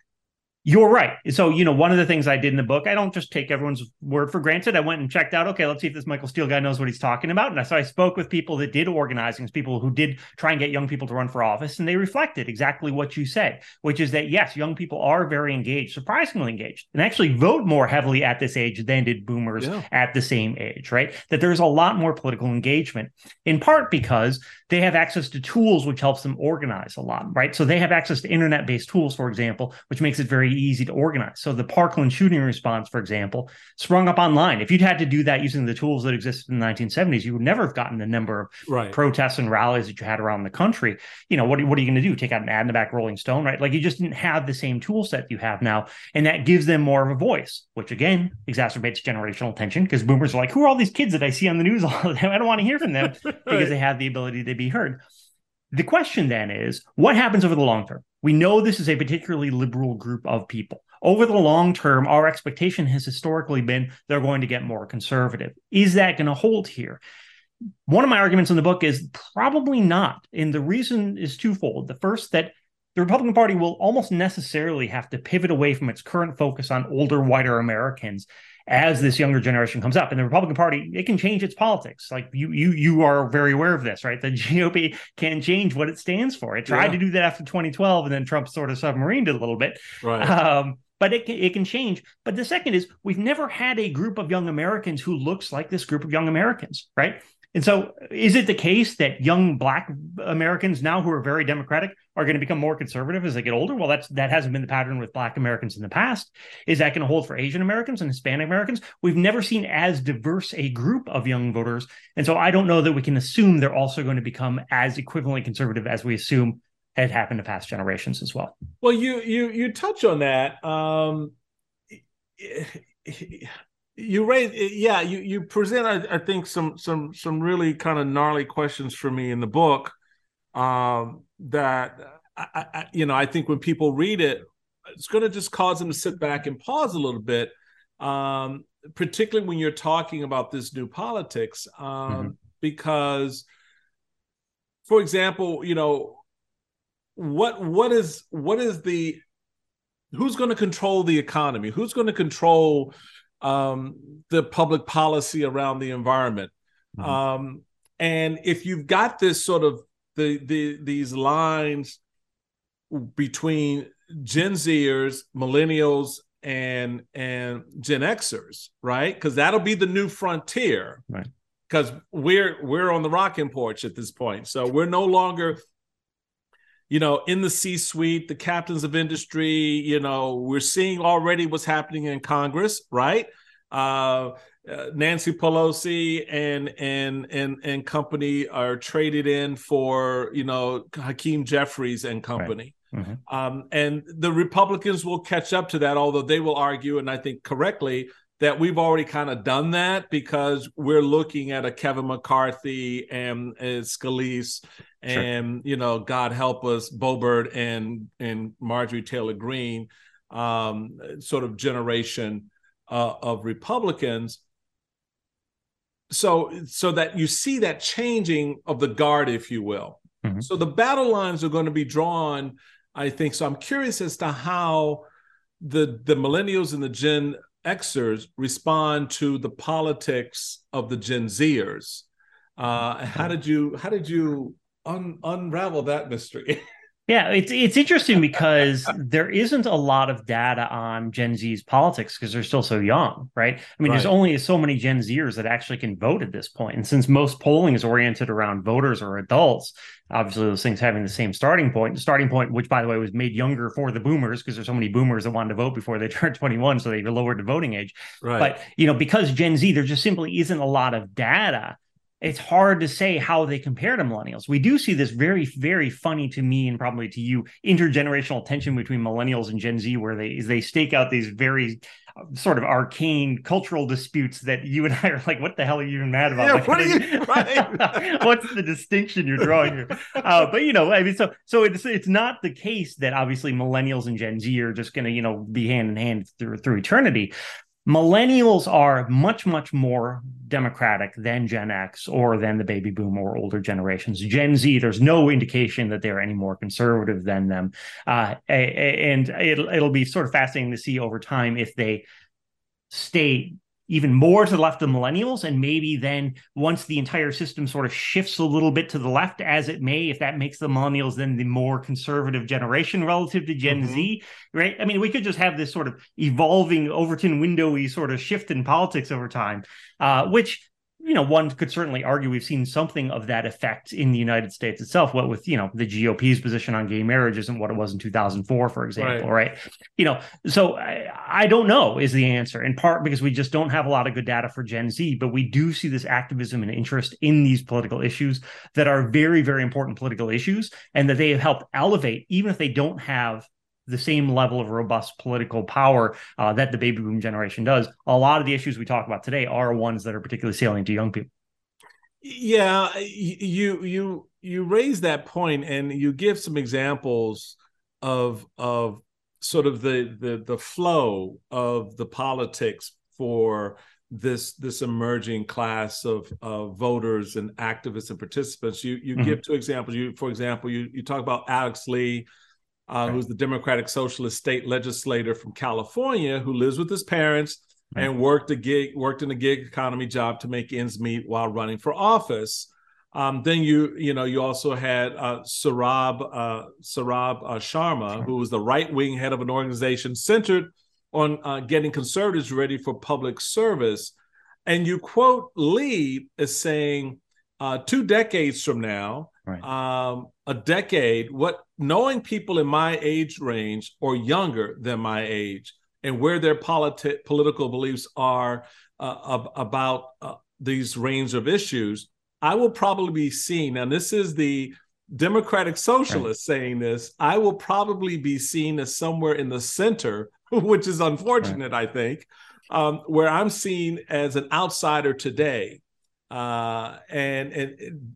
You're right. So, you know, one of the things I did in the book, I don't just take everyone's word for granted. I went and checked out, okay, let's see if this Michael Steele guy knows what he's talking about. And so I spoke with people that did organizing, people who did try and get young people to run for office, and they reflected exactly what you said, which is that, yes, young people are very engaged, surprisingly engaged, and actually vote more heavily at this age than did boomers yeah. at the same age, right? That there's a lot more political engagement, in part because they have access to tools which helps them organize a lot, right? So they have access to internet-based tools, for example, which makes it very easy to organize. So the Parkland shooting response, for example, sprung up online. If you'd had to do that using the tools that existed in the nineteen seventies, you would never have gotten the number of right. protests and rallies that you had around the country. You know, what, what are you going to do? Take out an ad in the back Rolling Stone, right? Like, you just didn't have the same tool set you have now. And that gives them more of a voice, which again exacerbates generational tension, because boomers are like, who are all these kids that I see on the news all the time? I don't want to hear from them because right. they have the ability to be heard. The question then is, what happens over the long term? We know this is a particularly liberal group of people. Over the long term, our expectation has historically been they're going to get more conservative. Is that going to hold here? One of my arguments in the book is probably not. And the reason is twofold. The first, that the Republican Party will almost necessarily have to pivot away from its current focus on older, whiter Americans as this younger generation comes up. And the Republican Party, it can change its politics. Like you you you are very aware of this, right? The G O P can change what it stands for. It tried yeah. to do that after twenty twelve, and then Trump sort of submarined it a little bit. Right. Um, but it can, it can change. But the second is, we've never had a group of young Americans who looks like this group of young Americans, right? And so is it the case that young Black Americans now, who are very Democratic, are going to become more conservative as they get older? Well, that's that hasn't been the pattern with Black Americans in the past. Is that going to hold for Asian Americans and Hispanic Americans? We've never seen as diverse a group of young voters. And so I don't know that we can assume they're also going to become as equivalently conservative as we assume had happened to past generations as well. Well, you you you touch on that. Um, You raise, yeah, you you present, I, I think, some some some really kind of gnarly questions for me in the book. Um, that I, I, you know, I think when people read it, it's going to just cause them to sit back and pause a little bit, um, particularly when you're talking about this new politics, um, mm-hmm. because, for example, you know, what what is what is the who's going to control the economy? Who's going to control um, the public policy around the environment? Mm-hmm. Um, and if you've got this sort of the, the these lines between Gen Zers, millennials, and and Gen Xers, right? Because that'll be the new frontier, right? Because we're we're on the rocking porch at this point, so we're no longer, you know, in the C-suite, the captains of industry. You know, we're seeing already what's happening in Congress, right? Uh, uh, Nancy Pelosi and and and and company are traded in for, you know, Hakeem Jeffries and company. Right. Mm-hmm. Um, and the Republicans will catch up to that, although they will argue, and I think correctly, that we've already kind of done that because we're looking at a Kevin McCarthy and, and Scalise and, sure. you know, God help us, Boebert and and Marjorie Taylor Greene, um, sort of generation uh, of Republicans. So, so that you see that changing of the guard, if you will. Mm-hmm. So the battle lines are going to be drawn, I think. So I'm curious as to how the the millennials and the Gen Xers respond to the politics of the Gen Zers. Uh, how did you how did you un, unravel that mystery? Yeah, it's it's interesting because there isn't a lot of data on Gen Z's politics because they're still so young, right? I mean, right. There's only so many Gen Zers that actually can vote at this point. And since most polling is oriented around voters or adults, obviously those things having the same starting point, the starting point, which by the way was made younger for the boomers because there's so many boomers that wanted to vote before they turned twenty-one, so they lowered the voting age. Right. But, you know, because Gen Z, there just simply isn't a lot of data. It's hard to say how they compare to millennials. We do see this very, very funny to me and probably to you intergenerational tension between millennials and Gen Z, where they they stake out these very uh, sort of arcane cultural disputes that you and I are like, what the hell are you even mad about? Yeah, like, what are you, right? What's the distinction you're drawing here? Uh, but you know, I mean, so so it's it's not the case that obviously millennials and Gen Z are just going to you know be hand in hand through through eternity. Millennials are much, much more democratic than Gen X or than the baby boom or older generations. Gen Z, there's no indication that they're any more conservative than them. Uh, and it'll, it'll be sort of fascinating to see over time if they stay even more to the left of millennials. And maybe then once the entire system sort of shifts a little bit to the left, as it may, if that makes the millennials then the more conservative generation relative to Gen mm-hmm. Z, right? I mean, we could just have this sort of evolving Overton windowy sort of shift in politics over time, uh, which, you know, one could certainly argue we've seen something of that effect in the United States itself. What with, you know, the G O P's position on gay marriage isn't what it was in two thousand four, for example, right? right? You know, so I, I don't know is the answer, in part because we just don't have a lot of good data for Gen Z, but we do see this activism and interest in these political issues that are very, very important political issues, and that they have helped elevate, even if they don't have the same level of robust political power uh, that the baby boom generation does. A lot of the issues we talk about today are ones that are particularly salient to young people. Yeah, you you you raise that point, and you give some examples of of sort of the the the flow of the politics for this this emerging class of of voters and activists and participants. You you mm-hmm. give two examples. You for example, you you talk about Alex Lee, Uh, right. who's the Democratic Socialist state legislator from California, who lives with his parents right. and worked a gig, worked in a gig economy job to make ends meet while running for office. Um, then you, you know, you also had uh, Sarab uh, Sarab uh, Sharma, sure. who was the right-wing head of an organization centered on uh, getting conservatives ready for public service. And you quote Lee as saying, uh, two decades from now, right. um, a decade, what knowing people in my age range or younger than my age and where their politi- political beliefs are uh, ab- about uh, these range of issues, I will probably be seen, and this is the Democratic Socialists right. saying this, I will probably be seen as somewhere in the center, which is unfortunate, right. I think, um, where I'm seen as an outsider today. Uh, and, and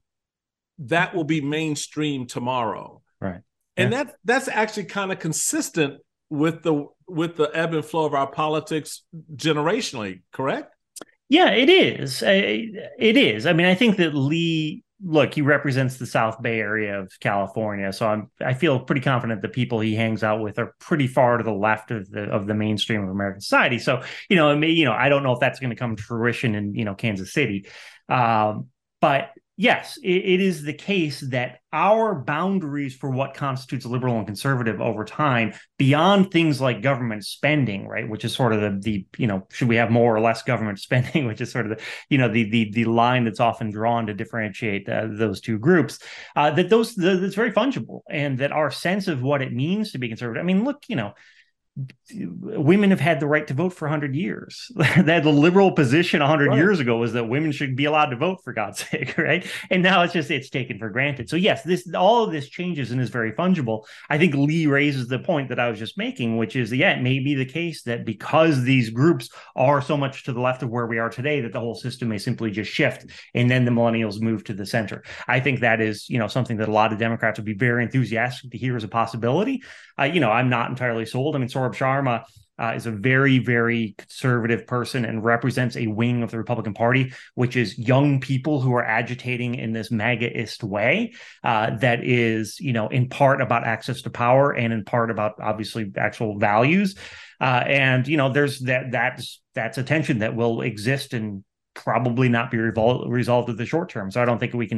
that will be mainstream tomorrow. Right. And yeah. that that's actually kind of consistent with the with the ebb and flow of our politics generationally, correct? Yeah, it is. It is. I mean, I think that Lee, look, he represents the South Bay area of California, so I'm I feel pretty confident the people he hangs out with are pretty far to the left of the of the mainstream of American society. So, you know, I mean, you know, I don't know if that's going to come to fruition in, you know, Kansas City. Um, but yes, it, it is the case that our boundaries for what constitutes liberal and conservative over time, beyond things like government spending, right, which is sort of the, the you know, should we have more or less government spending, which is sort of the, you know, the the the line that's often drawn to differentiate uh, those two groups, uh, that those the, that's very fungible, and that our sense of what it means to be conservative. I mean, look, you know, women have had the right to vote for one hundred years. That the liberal position one hundred right. years ago was that women should be allowed to vote, for God's sake, right? And now it's just it's taken for granted. So yes, this all of this changes and is very fungible. I think Lee raises the point that I was just making, which is, yeah, it may be the case that because these groups are so much to the left of where we are today, that the whole system may simply just shift, and then the millennials move to the center. I think that is, you know, something that a lot of Democrats would be very enthusiastic to hear as a possibility. Uh, you know, I'm not entirely sold. I mean, Sarab Sharma uh, is a very, very conservative person and represents a wing of the Republican Party, which is young people who are agitating in this MAGA-ist way uh, that is, you know, in part about access to power and in part about, obviously, actual values. Uh, and, you know, there's that that's that's a tension that will exist and probably not be revol- resolved in the short term. So I don't think we can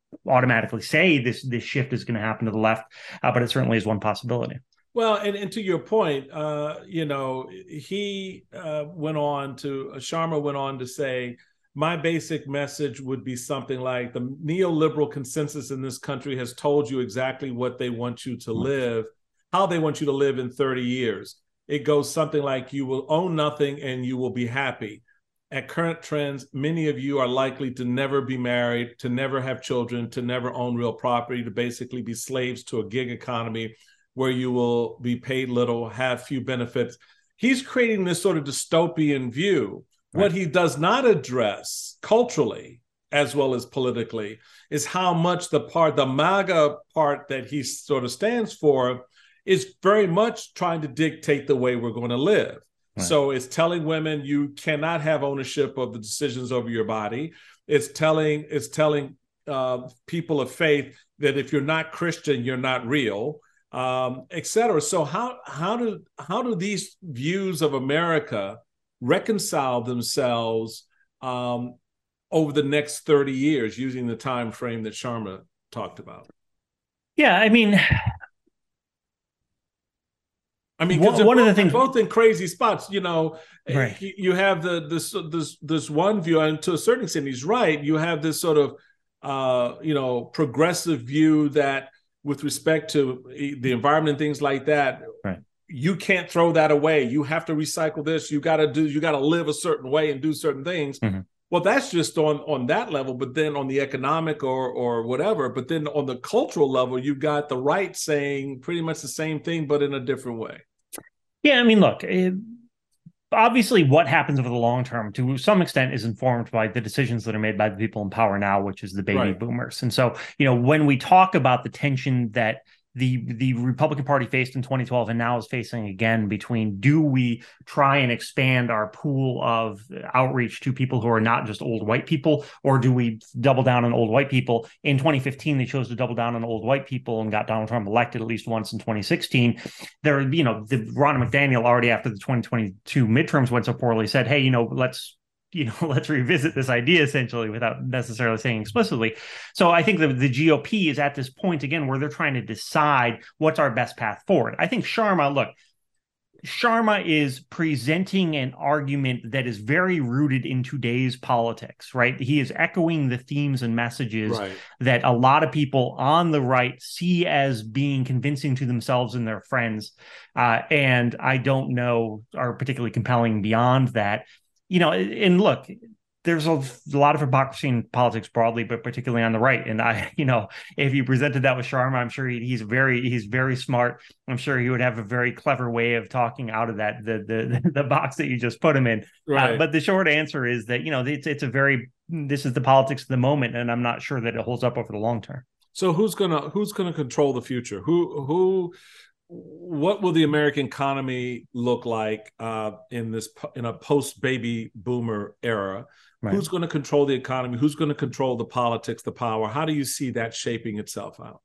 automatically say this this shift is going to happen to the left, uh, but it certainly is one possibility. Well, and, and to your point, uh, you know, he uh, went on to, Sharma went on to say, my basic message would be something like the neoliberal consensus in this country has told you exactly what they want you to live, how they want you to live in thirty years. It goes something like, you will own nothing and you will be happy. At current trends, many of you are likely to never be married, to never have children, to never own real property, to basically be slaves to a gig economy where you will be paid little, have few benefits. He's creating this sort of dystopian view. Right. What he does not address culturally as well as politically is how much the part, the MAGA part that he sort of stands for is very much trying to dictate the way we're going to live. Right. So it's telling women you cannot have ownership of the decisions over your body. It's telling, it's telling uh, people of faith that if you're not Christian, you're not real. Um, et cetera. So how how do how do these views of America reconcile themselves um, over the next thirty years, using the time frame that Sharma talked about? Yeah, I mean, I mean, one, one both, of the things both in crazy spots. You know, right. you have the this this this one view, and to a certain extent, he's right. You have this sort of uh, you know progressive view that, with respect to the environment and things like that, right. you can't throw that away. You have to recycle this. You got to do, you got to live a certain way and do certain things. Mm-hmm. Well, that's just on, on that level, but then on the economic or, or whatever, but then on the cultural level, you've got the right saying pretty much the same thing, but in a different way. Yeah. I mean, look, it, obviously what happens over the long term to some extent is informed by the decisions that are made by the people in power now, which is the baby right. boomers. And so, you know, when we talk about the tension that the the Republican Party faced in twenty twelve and now is facing again between, do we try and expand our pool of outreach to people who are not just old white people, or do we double down on old white people? In twenty fifteen, they chose to double down on old white people and got Donald Trump elected at least once in twenty sixteen. There, you know, the Ronna McDaniel already after the twenty twenty-two midterms went so poorly said, hey, you know, let's you know, let's revisit this idea essentially without necessarily saying explicitly. So I think the, the G O P is at this point again where they're trying to decide what's our best path forward. I think Sharma, look, Sharma is presenting an argument that is very rooted in today's politics, right? He is echoing the themes and messages right. that a lot of people on the right see as being convincing to themselves and their friends. Uh, and I don't know are particularly compelling beyond that. You know, and look, there's a, a lot of hypocrisy in politics broadly, but particularly on the right. And I, you know, if you presented that with Sharma, I'm sure he, he's very, he's very smart. I'm sure he would have a very clever way of talking out of that, the the the box that you just put him in. Right. Uh, but the short answer is that, you know, it's it's a very, this is the politics of the moment, and I'm not sure that it holds up over the long term. So who's gonna who's gonna control the future? Who who? What will the American economy look like uh, in this in a post-baby boomer era? Right. Who's going to control the economy? Who's going to control the politics, the power? How do you see that shaping itself out?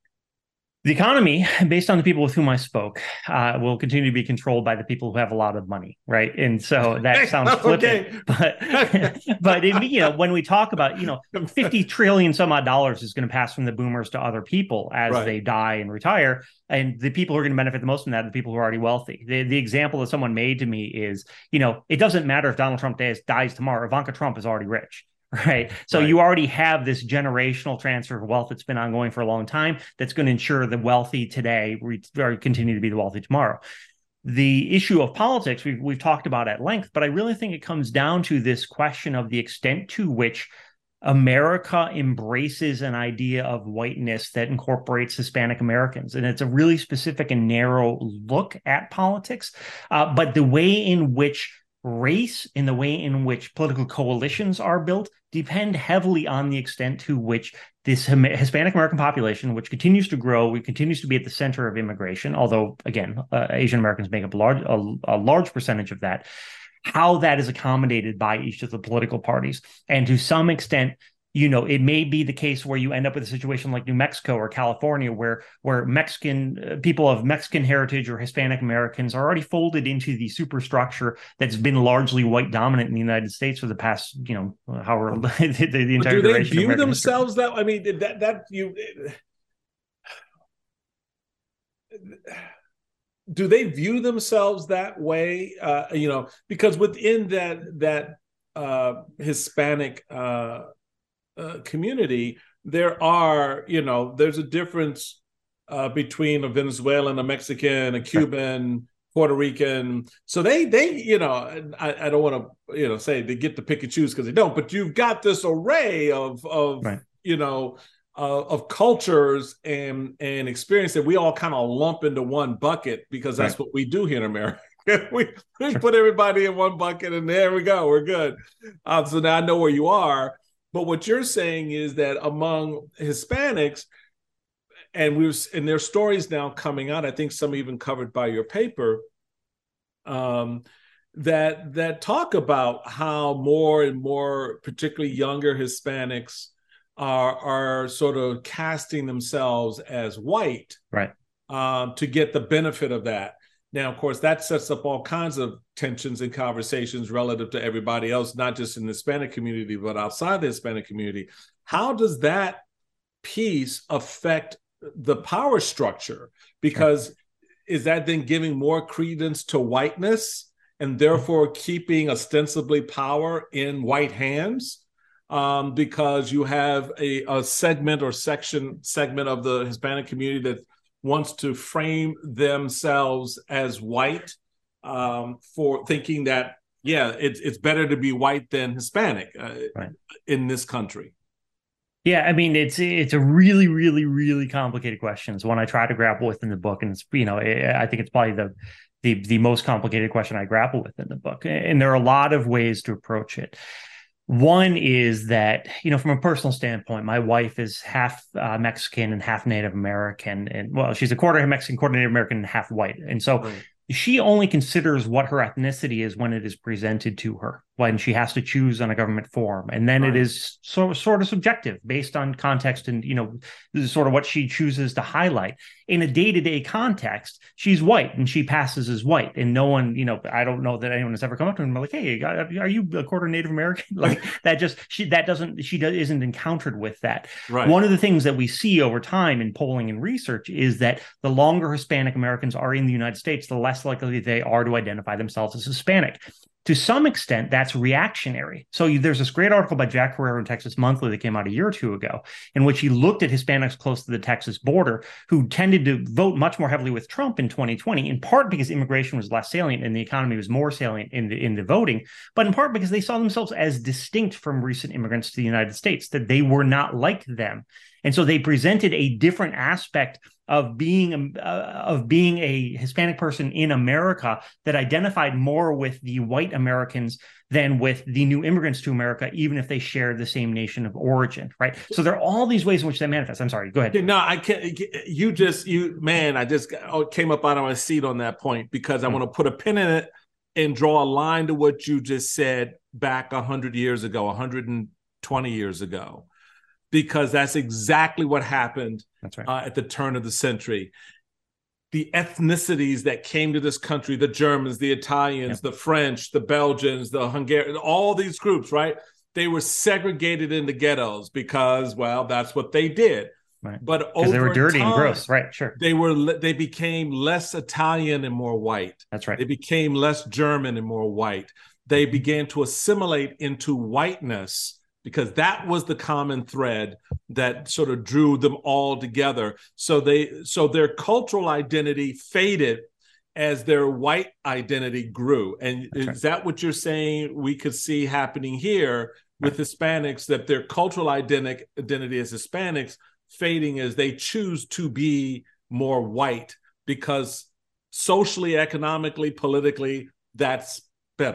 The economy, based on the people with whom I spoke, uh, will continue to be controlled by the people who have a lot of money, right? And so that sounds flippant, okay. but but it, you know, when we talk about, you know, fifty trillion some odd dollars is going to pass from the boomers to other people as right. they die and retire, and the people who are going to benefit the most from that are the people who are already wealthy. The the example that someone made to me is, you know, it doesn't matter if Donald Trump dies, dies tomorrow. Ivanka Trump is already rich. Right. So right. you already have this generational transfer of wealth that's been ongoing for a long time that's going to ensure the wealthy today re- continue to be the wealthy tomorrow. The issue of politics we've, we've talked about at length, but I really think it comes down to this question of the extent to which America embraces an idea of whiteness that incorporates Hispanic Americans. And it's a really specific and narrow look at politics. Uh, but the way in which race and the way in which political coalitions are built depend heavily on the extent to which this Hispanic American population, which continues to grow, it continues to be at the center of immigration, although, again, uh, Asian Americans make up a large, a, a large percentage of that, how that is accommodated by each of the political parties. And to some extent, you know, it may be the case where you end up with a situation like New Mexico or California, where where Mexican uh, people of Mexican heritage or Hispanic Americans are already folded into the superstructure that's been largely white dominant in the United States for the past, you know, however the, the entire do they duration. view of themselves history. that? I mean, that that you. Do they view themselves that way? Uh, you know, because within that that uh, Hispanic uh, uh, community, there are, you know, there's a difference uh, between a Venezuelan, a Mexican, a Cuban, Puerto Rican. So they, they, you know, I, I don't want to, you know, say they get to pick and choose because they don't. But you've got this array of, of right. you know. Uh, of cultures and and experience that we all kind of lump into one bucket because that's right. what we do here in America. we we sure. put everybody in one bucket and there we go, we're good. Uh, so now I know where you are. But what you're saying is that among Hispanics, and we and there's stories now coming out, I think some even covered by your paper, um, that that talk about how more and more, particularly younger Hispanics, are are sort of casting themselves as white, right, um, to get the benefit of that. Now, of course, that sets up all kinds of tensions and conversations relative to everybody else, not just in the Hispanic community, but outside the Hispanic community. How does that piece affect the power structure? Because right. is that then giving more credence to whiteness and therefore keeping ostensibly power in white hands? Um, because you have a, a segment or section segment of the Hispanic community that wants to frame themselves as white, um, for thinking that, yeah, it, it's better to be white than Hispanic uh, right. in this country. Yeah, I mean, it's it's a really, really, really complicated question. It's one I try to grapple with in the book, and it's, you know, it, I think it's probably the the the most complicated question I grapple with in the book. And there are a lot of ways to approach it. One is that, you know, from a personal standpoint, my wife is half uh, Mexican and half Native American. And, well, she's a quarter Mexican, quarter Native American, and half white. And so right. she only considers what her ethnicity is when it is presented to her, when she has to choose on a government form. And then right. it is so, sort of subjective based on context and, you know, this is sort of what she chooses to highlight. In a day-to-day context, she's white and she passes as white. And no one, you know, I don't know that anyone has ever come up to her and been like, hey, are you a quarter Native American? Like that just, she, that doesn't, she does, isn't encountered with that. Right. One of the things that we see over time in polling and research is that the longer Hispanic Americans are in the United States, the less likely they are to identify themselves as Hispanic. To some extent, that's reactionary. So you, there's this great article by Jack Herrera in Texas Monthly that came out a year or two ago, in which he looked at Hispanics close to the Texas border who tended to vote much more heavily with Trump in twenty twenty, in part because immigration was less salient and the economy was more salient in the, in the voting, but in part because they saw themselves as distinct from recent immigrants to the United States, that they were not like them. And so they presented a different aspect of being uh, of being a Hispanic person in America that identified more with the white Americans than with the new immigrants to America, even if they shared the same nation of origin, right? So there are all these ways in which that manifests. I'm sorry, go ahead. No, I can't. You just, you, man, I just came up out of my seat on that point because I mm-hmm. want to put a pin in it and draw a line to what you just said back one hundred years ago, one hundred twenty years ago. Because that's exactly what happened that's right. uh, at the turn of the century. The ethnicities that came to this country, the Germans, the Italians, yep. the French, the Belgians, the Hungarians, all these groups, right? They were segregated into ghettos because, well, that's what they did. Right. But over they were dirty time, and gross, right? Sure. They were. They became less Italian and more white. That's right. They became less German and more white. They began to assimilate into whiteness, because that was the common thread that sort of drew them all together. So they, so their cultural identity faded as their white identity grew. And That's is right. that what you're saying we could see happening here with right. Hispanics, that their cultural identity, identity as Hispanics fading as they choose to be more white because socially, economically, politically, that's better?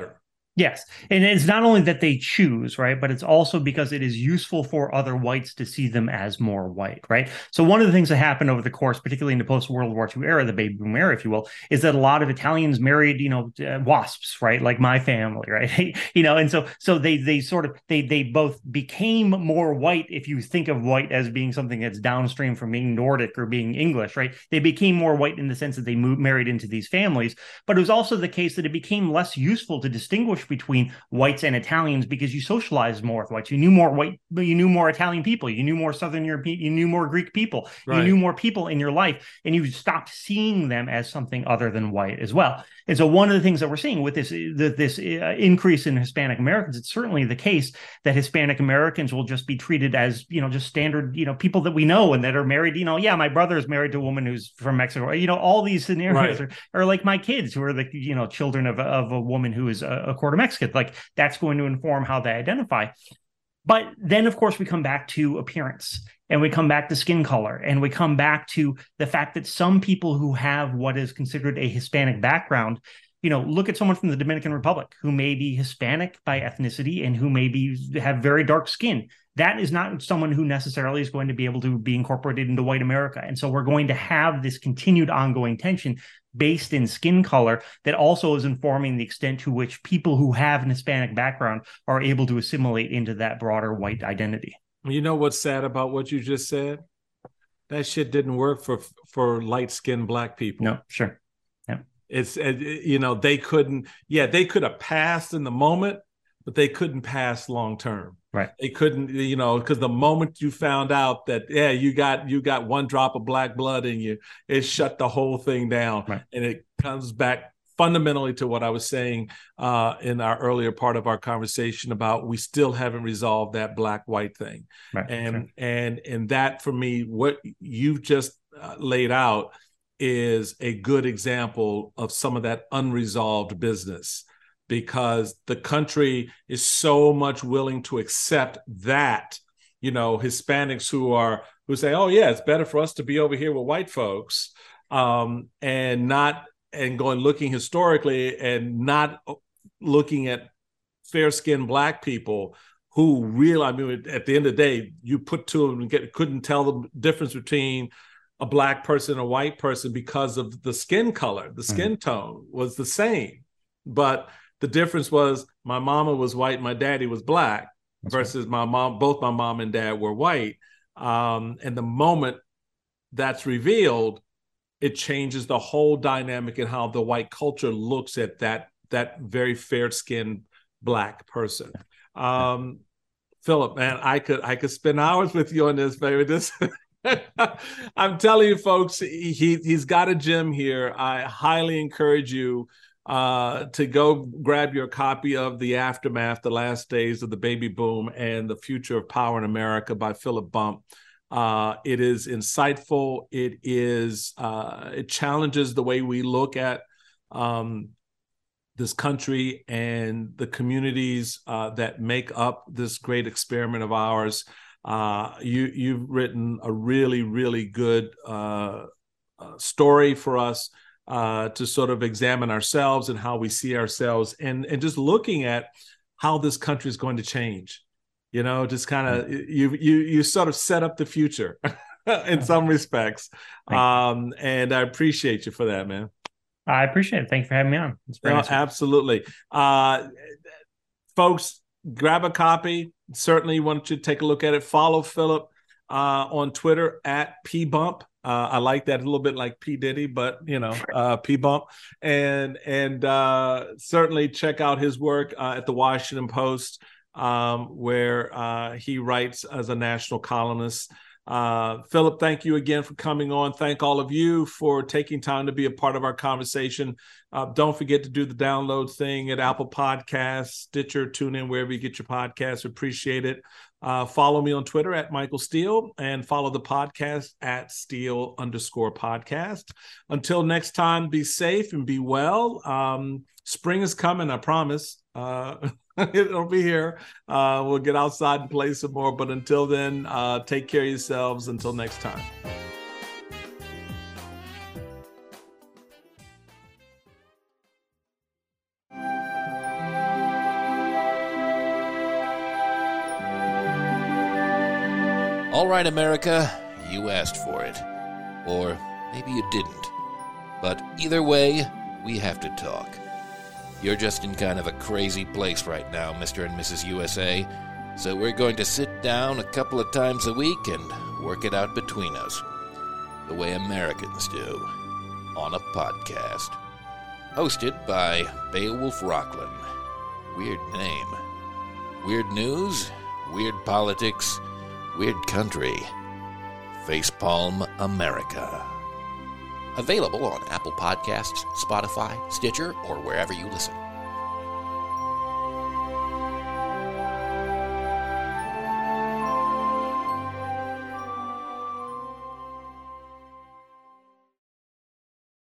Yes. And it's not only that they choose, right, but it's also because it is useful for other whites to see them as more white, right? So one of the things that happened over the course, particularly in the post-World War Two era, the baby boom era, if you will, is that a lot of Italians married, you know, uh, WASPs, right? Like my family, right? you know, and so so they they sort of they they both became more white, if you think of white as being something that's downstream from being Nordic or being English, right? They became more white in the sense that they moved married into these families, but it was also the case that it became less useful to distinguish between whites and Italians because you socialized more with whites. You knew more white, you knew more Italian people, you knew more Southern European, you knew more Greek people, right. You knew more people in your life, and you stopped seeing them as something other than white as well. And so one of the things that we're seeing with this, this uh, increase in Hispanic Americans, it's certainly the case that Hispanic Americans will just be treated as, you know, just standard, you know, people that we know and that are married, you know, yeah, my brother is married to a woman who's from Mexico, you know, all these scenarios right. are, are like my kids who are the, you know, children of, of a woman who is a, a quarter Mexican. Like that's going to inform how they identify. But then, of course, we come back to appearance and we come back to skin color and we come back to the fact that some people who have what is considered a Hispanic background, you know, look at someone from the Dominican Republic who may be Hispanic by ethnicity and who maybe have very dark skin. That is not someone who necessarily is going to be able to be incorporated into white America. And so we're going to have this continued ongoing tension based in skin color that also is informing the extent to which people who have an Hispanic background are able to assimilate into that broader white identity. You know what's sad about what you just said? That shit didn't work for for light-skinned Black people. No, sure. Yeah. It's, you know, they couldn't, yeah, they could have passed in the moment, but they couldn't pass long-term. Right. They couldn't, you know, because the moment you found out that, yeah, you got you got one drop of Black blood in you, it shut the whole thing down. Right. And it comes back fundamentally to what I was saying uh, in our earlier part of our conversation about we still haven't resolved that Black-white thing. Right. And, sure. and, and that, for me, what you've just uh, laid out is a good example of some of that unresolved business, because the country is so much willing to accept that, you know, Hispanics who are, who say, oh yeah, it's better for us to be over here with white folks, um, and not, and going looking historically and not looking at fair-skinned Black people who really, I mean, at the end of the day, you put two of them and get, couldn't tell the difference between a Black person and a white person because of the skin color. The skin mm-hmm. tone was the same, but the difference was my mama was white, my daddy was Black. That's versus right. my mom, both my mom and dad were white. Um, and the moment that's revealed, it changes the whole dynamic in how the white culture looks at that, that very fair-skinned Black person. Um, Philip, man, I could I could spend hours with you on this, baby. This I'm telling you, folks, he he's got a gem here. I highly encourage you uh, to go grab your copy of The Aftermath, The Last Days of the Baby Boom and the Future of Power in America by Philip Bump. Uh, it is insightful. It is uh, it challenges the way we look at um, this country and the communities uh, that make up this great experiment of ours. Uh, you, you've written a really, really good uh, uh, story for us uh, to sort of examine ourselves and how we see ourselves, and, and just looking at how this country is going to change. You know, just kind of you you you sort of set up the future in some respects, um, and I appreciate you for that, man. I appreciate it. Thank you for having me on. No, nice. Absolutely, uh, folks. Grab a copy. Certainly want you to take a look at it. Follow Philip uh, on Twitter at P Bump. Uh, I like that, a little bit like P Diddy, but you know, uh, P Bump. And and uh, certainly check out his work uh, at the Washington Post, um, where uh, he writes as a national columnist. Uh, Philip, thank you again for coming on. Thank all of you for taking time to be a part of our conversation. Uh, don't forget to do the download thing at Apple Podcasts, Stitcher, TuneIn, wherever you get your podcasts. Appreciate it. Uh, follow me on Twitter at Michael Steele, and follow the podcast at Steele underscore podcast. Until next time, be safe and be well. Um, spring is coming, I promise. Uh, It'll be here. Uh, we'll get outside and play some more. But until then, uh, take care of yourselves. Until next time. right, America, you asked for it. Or maybe you didn't. But either way, we have to talk. You're just in kind of a crazy place right now, Mister and Missus U S A, so we're going to sit down a couple of times a week and work it out between us, the way Americans do, on a podcast. Hosted by Beowulf Rockland. Weird name. Weird news, weird politics, weird country. Facepalm America. Available on Apple Podcasts, Spotify, Stitcher, or wherever you listen.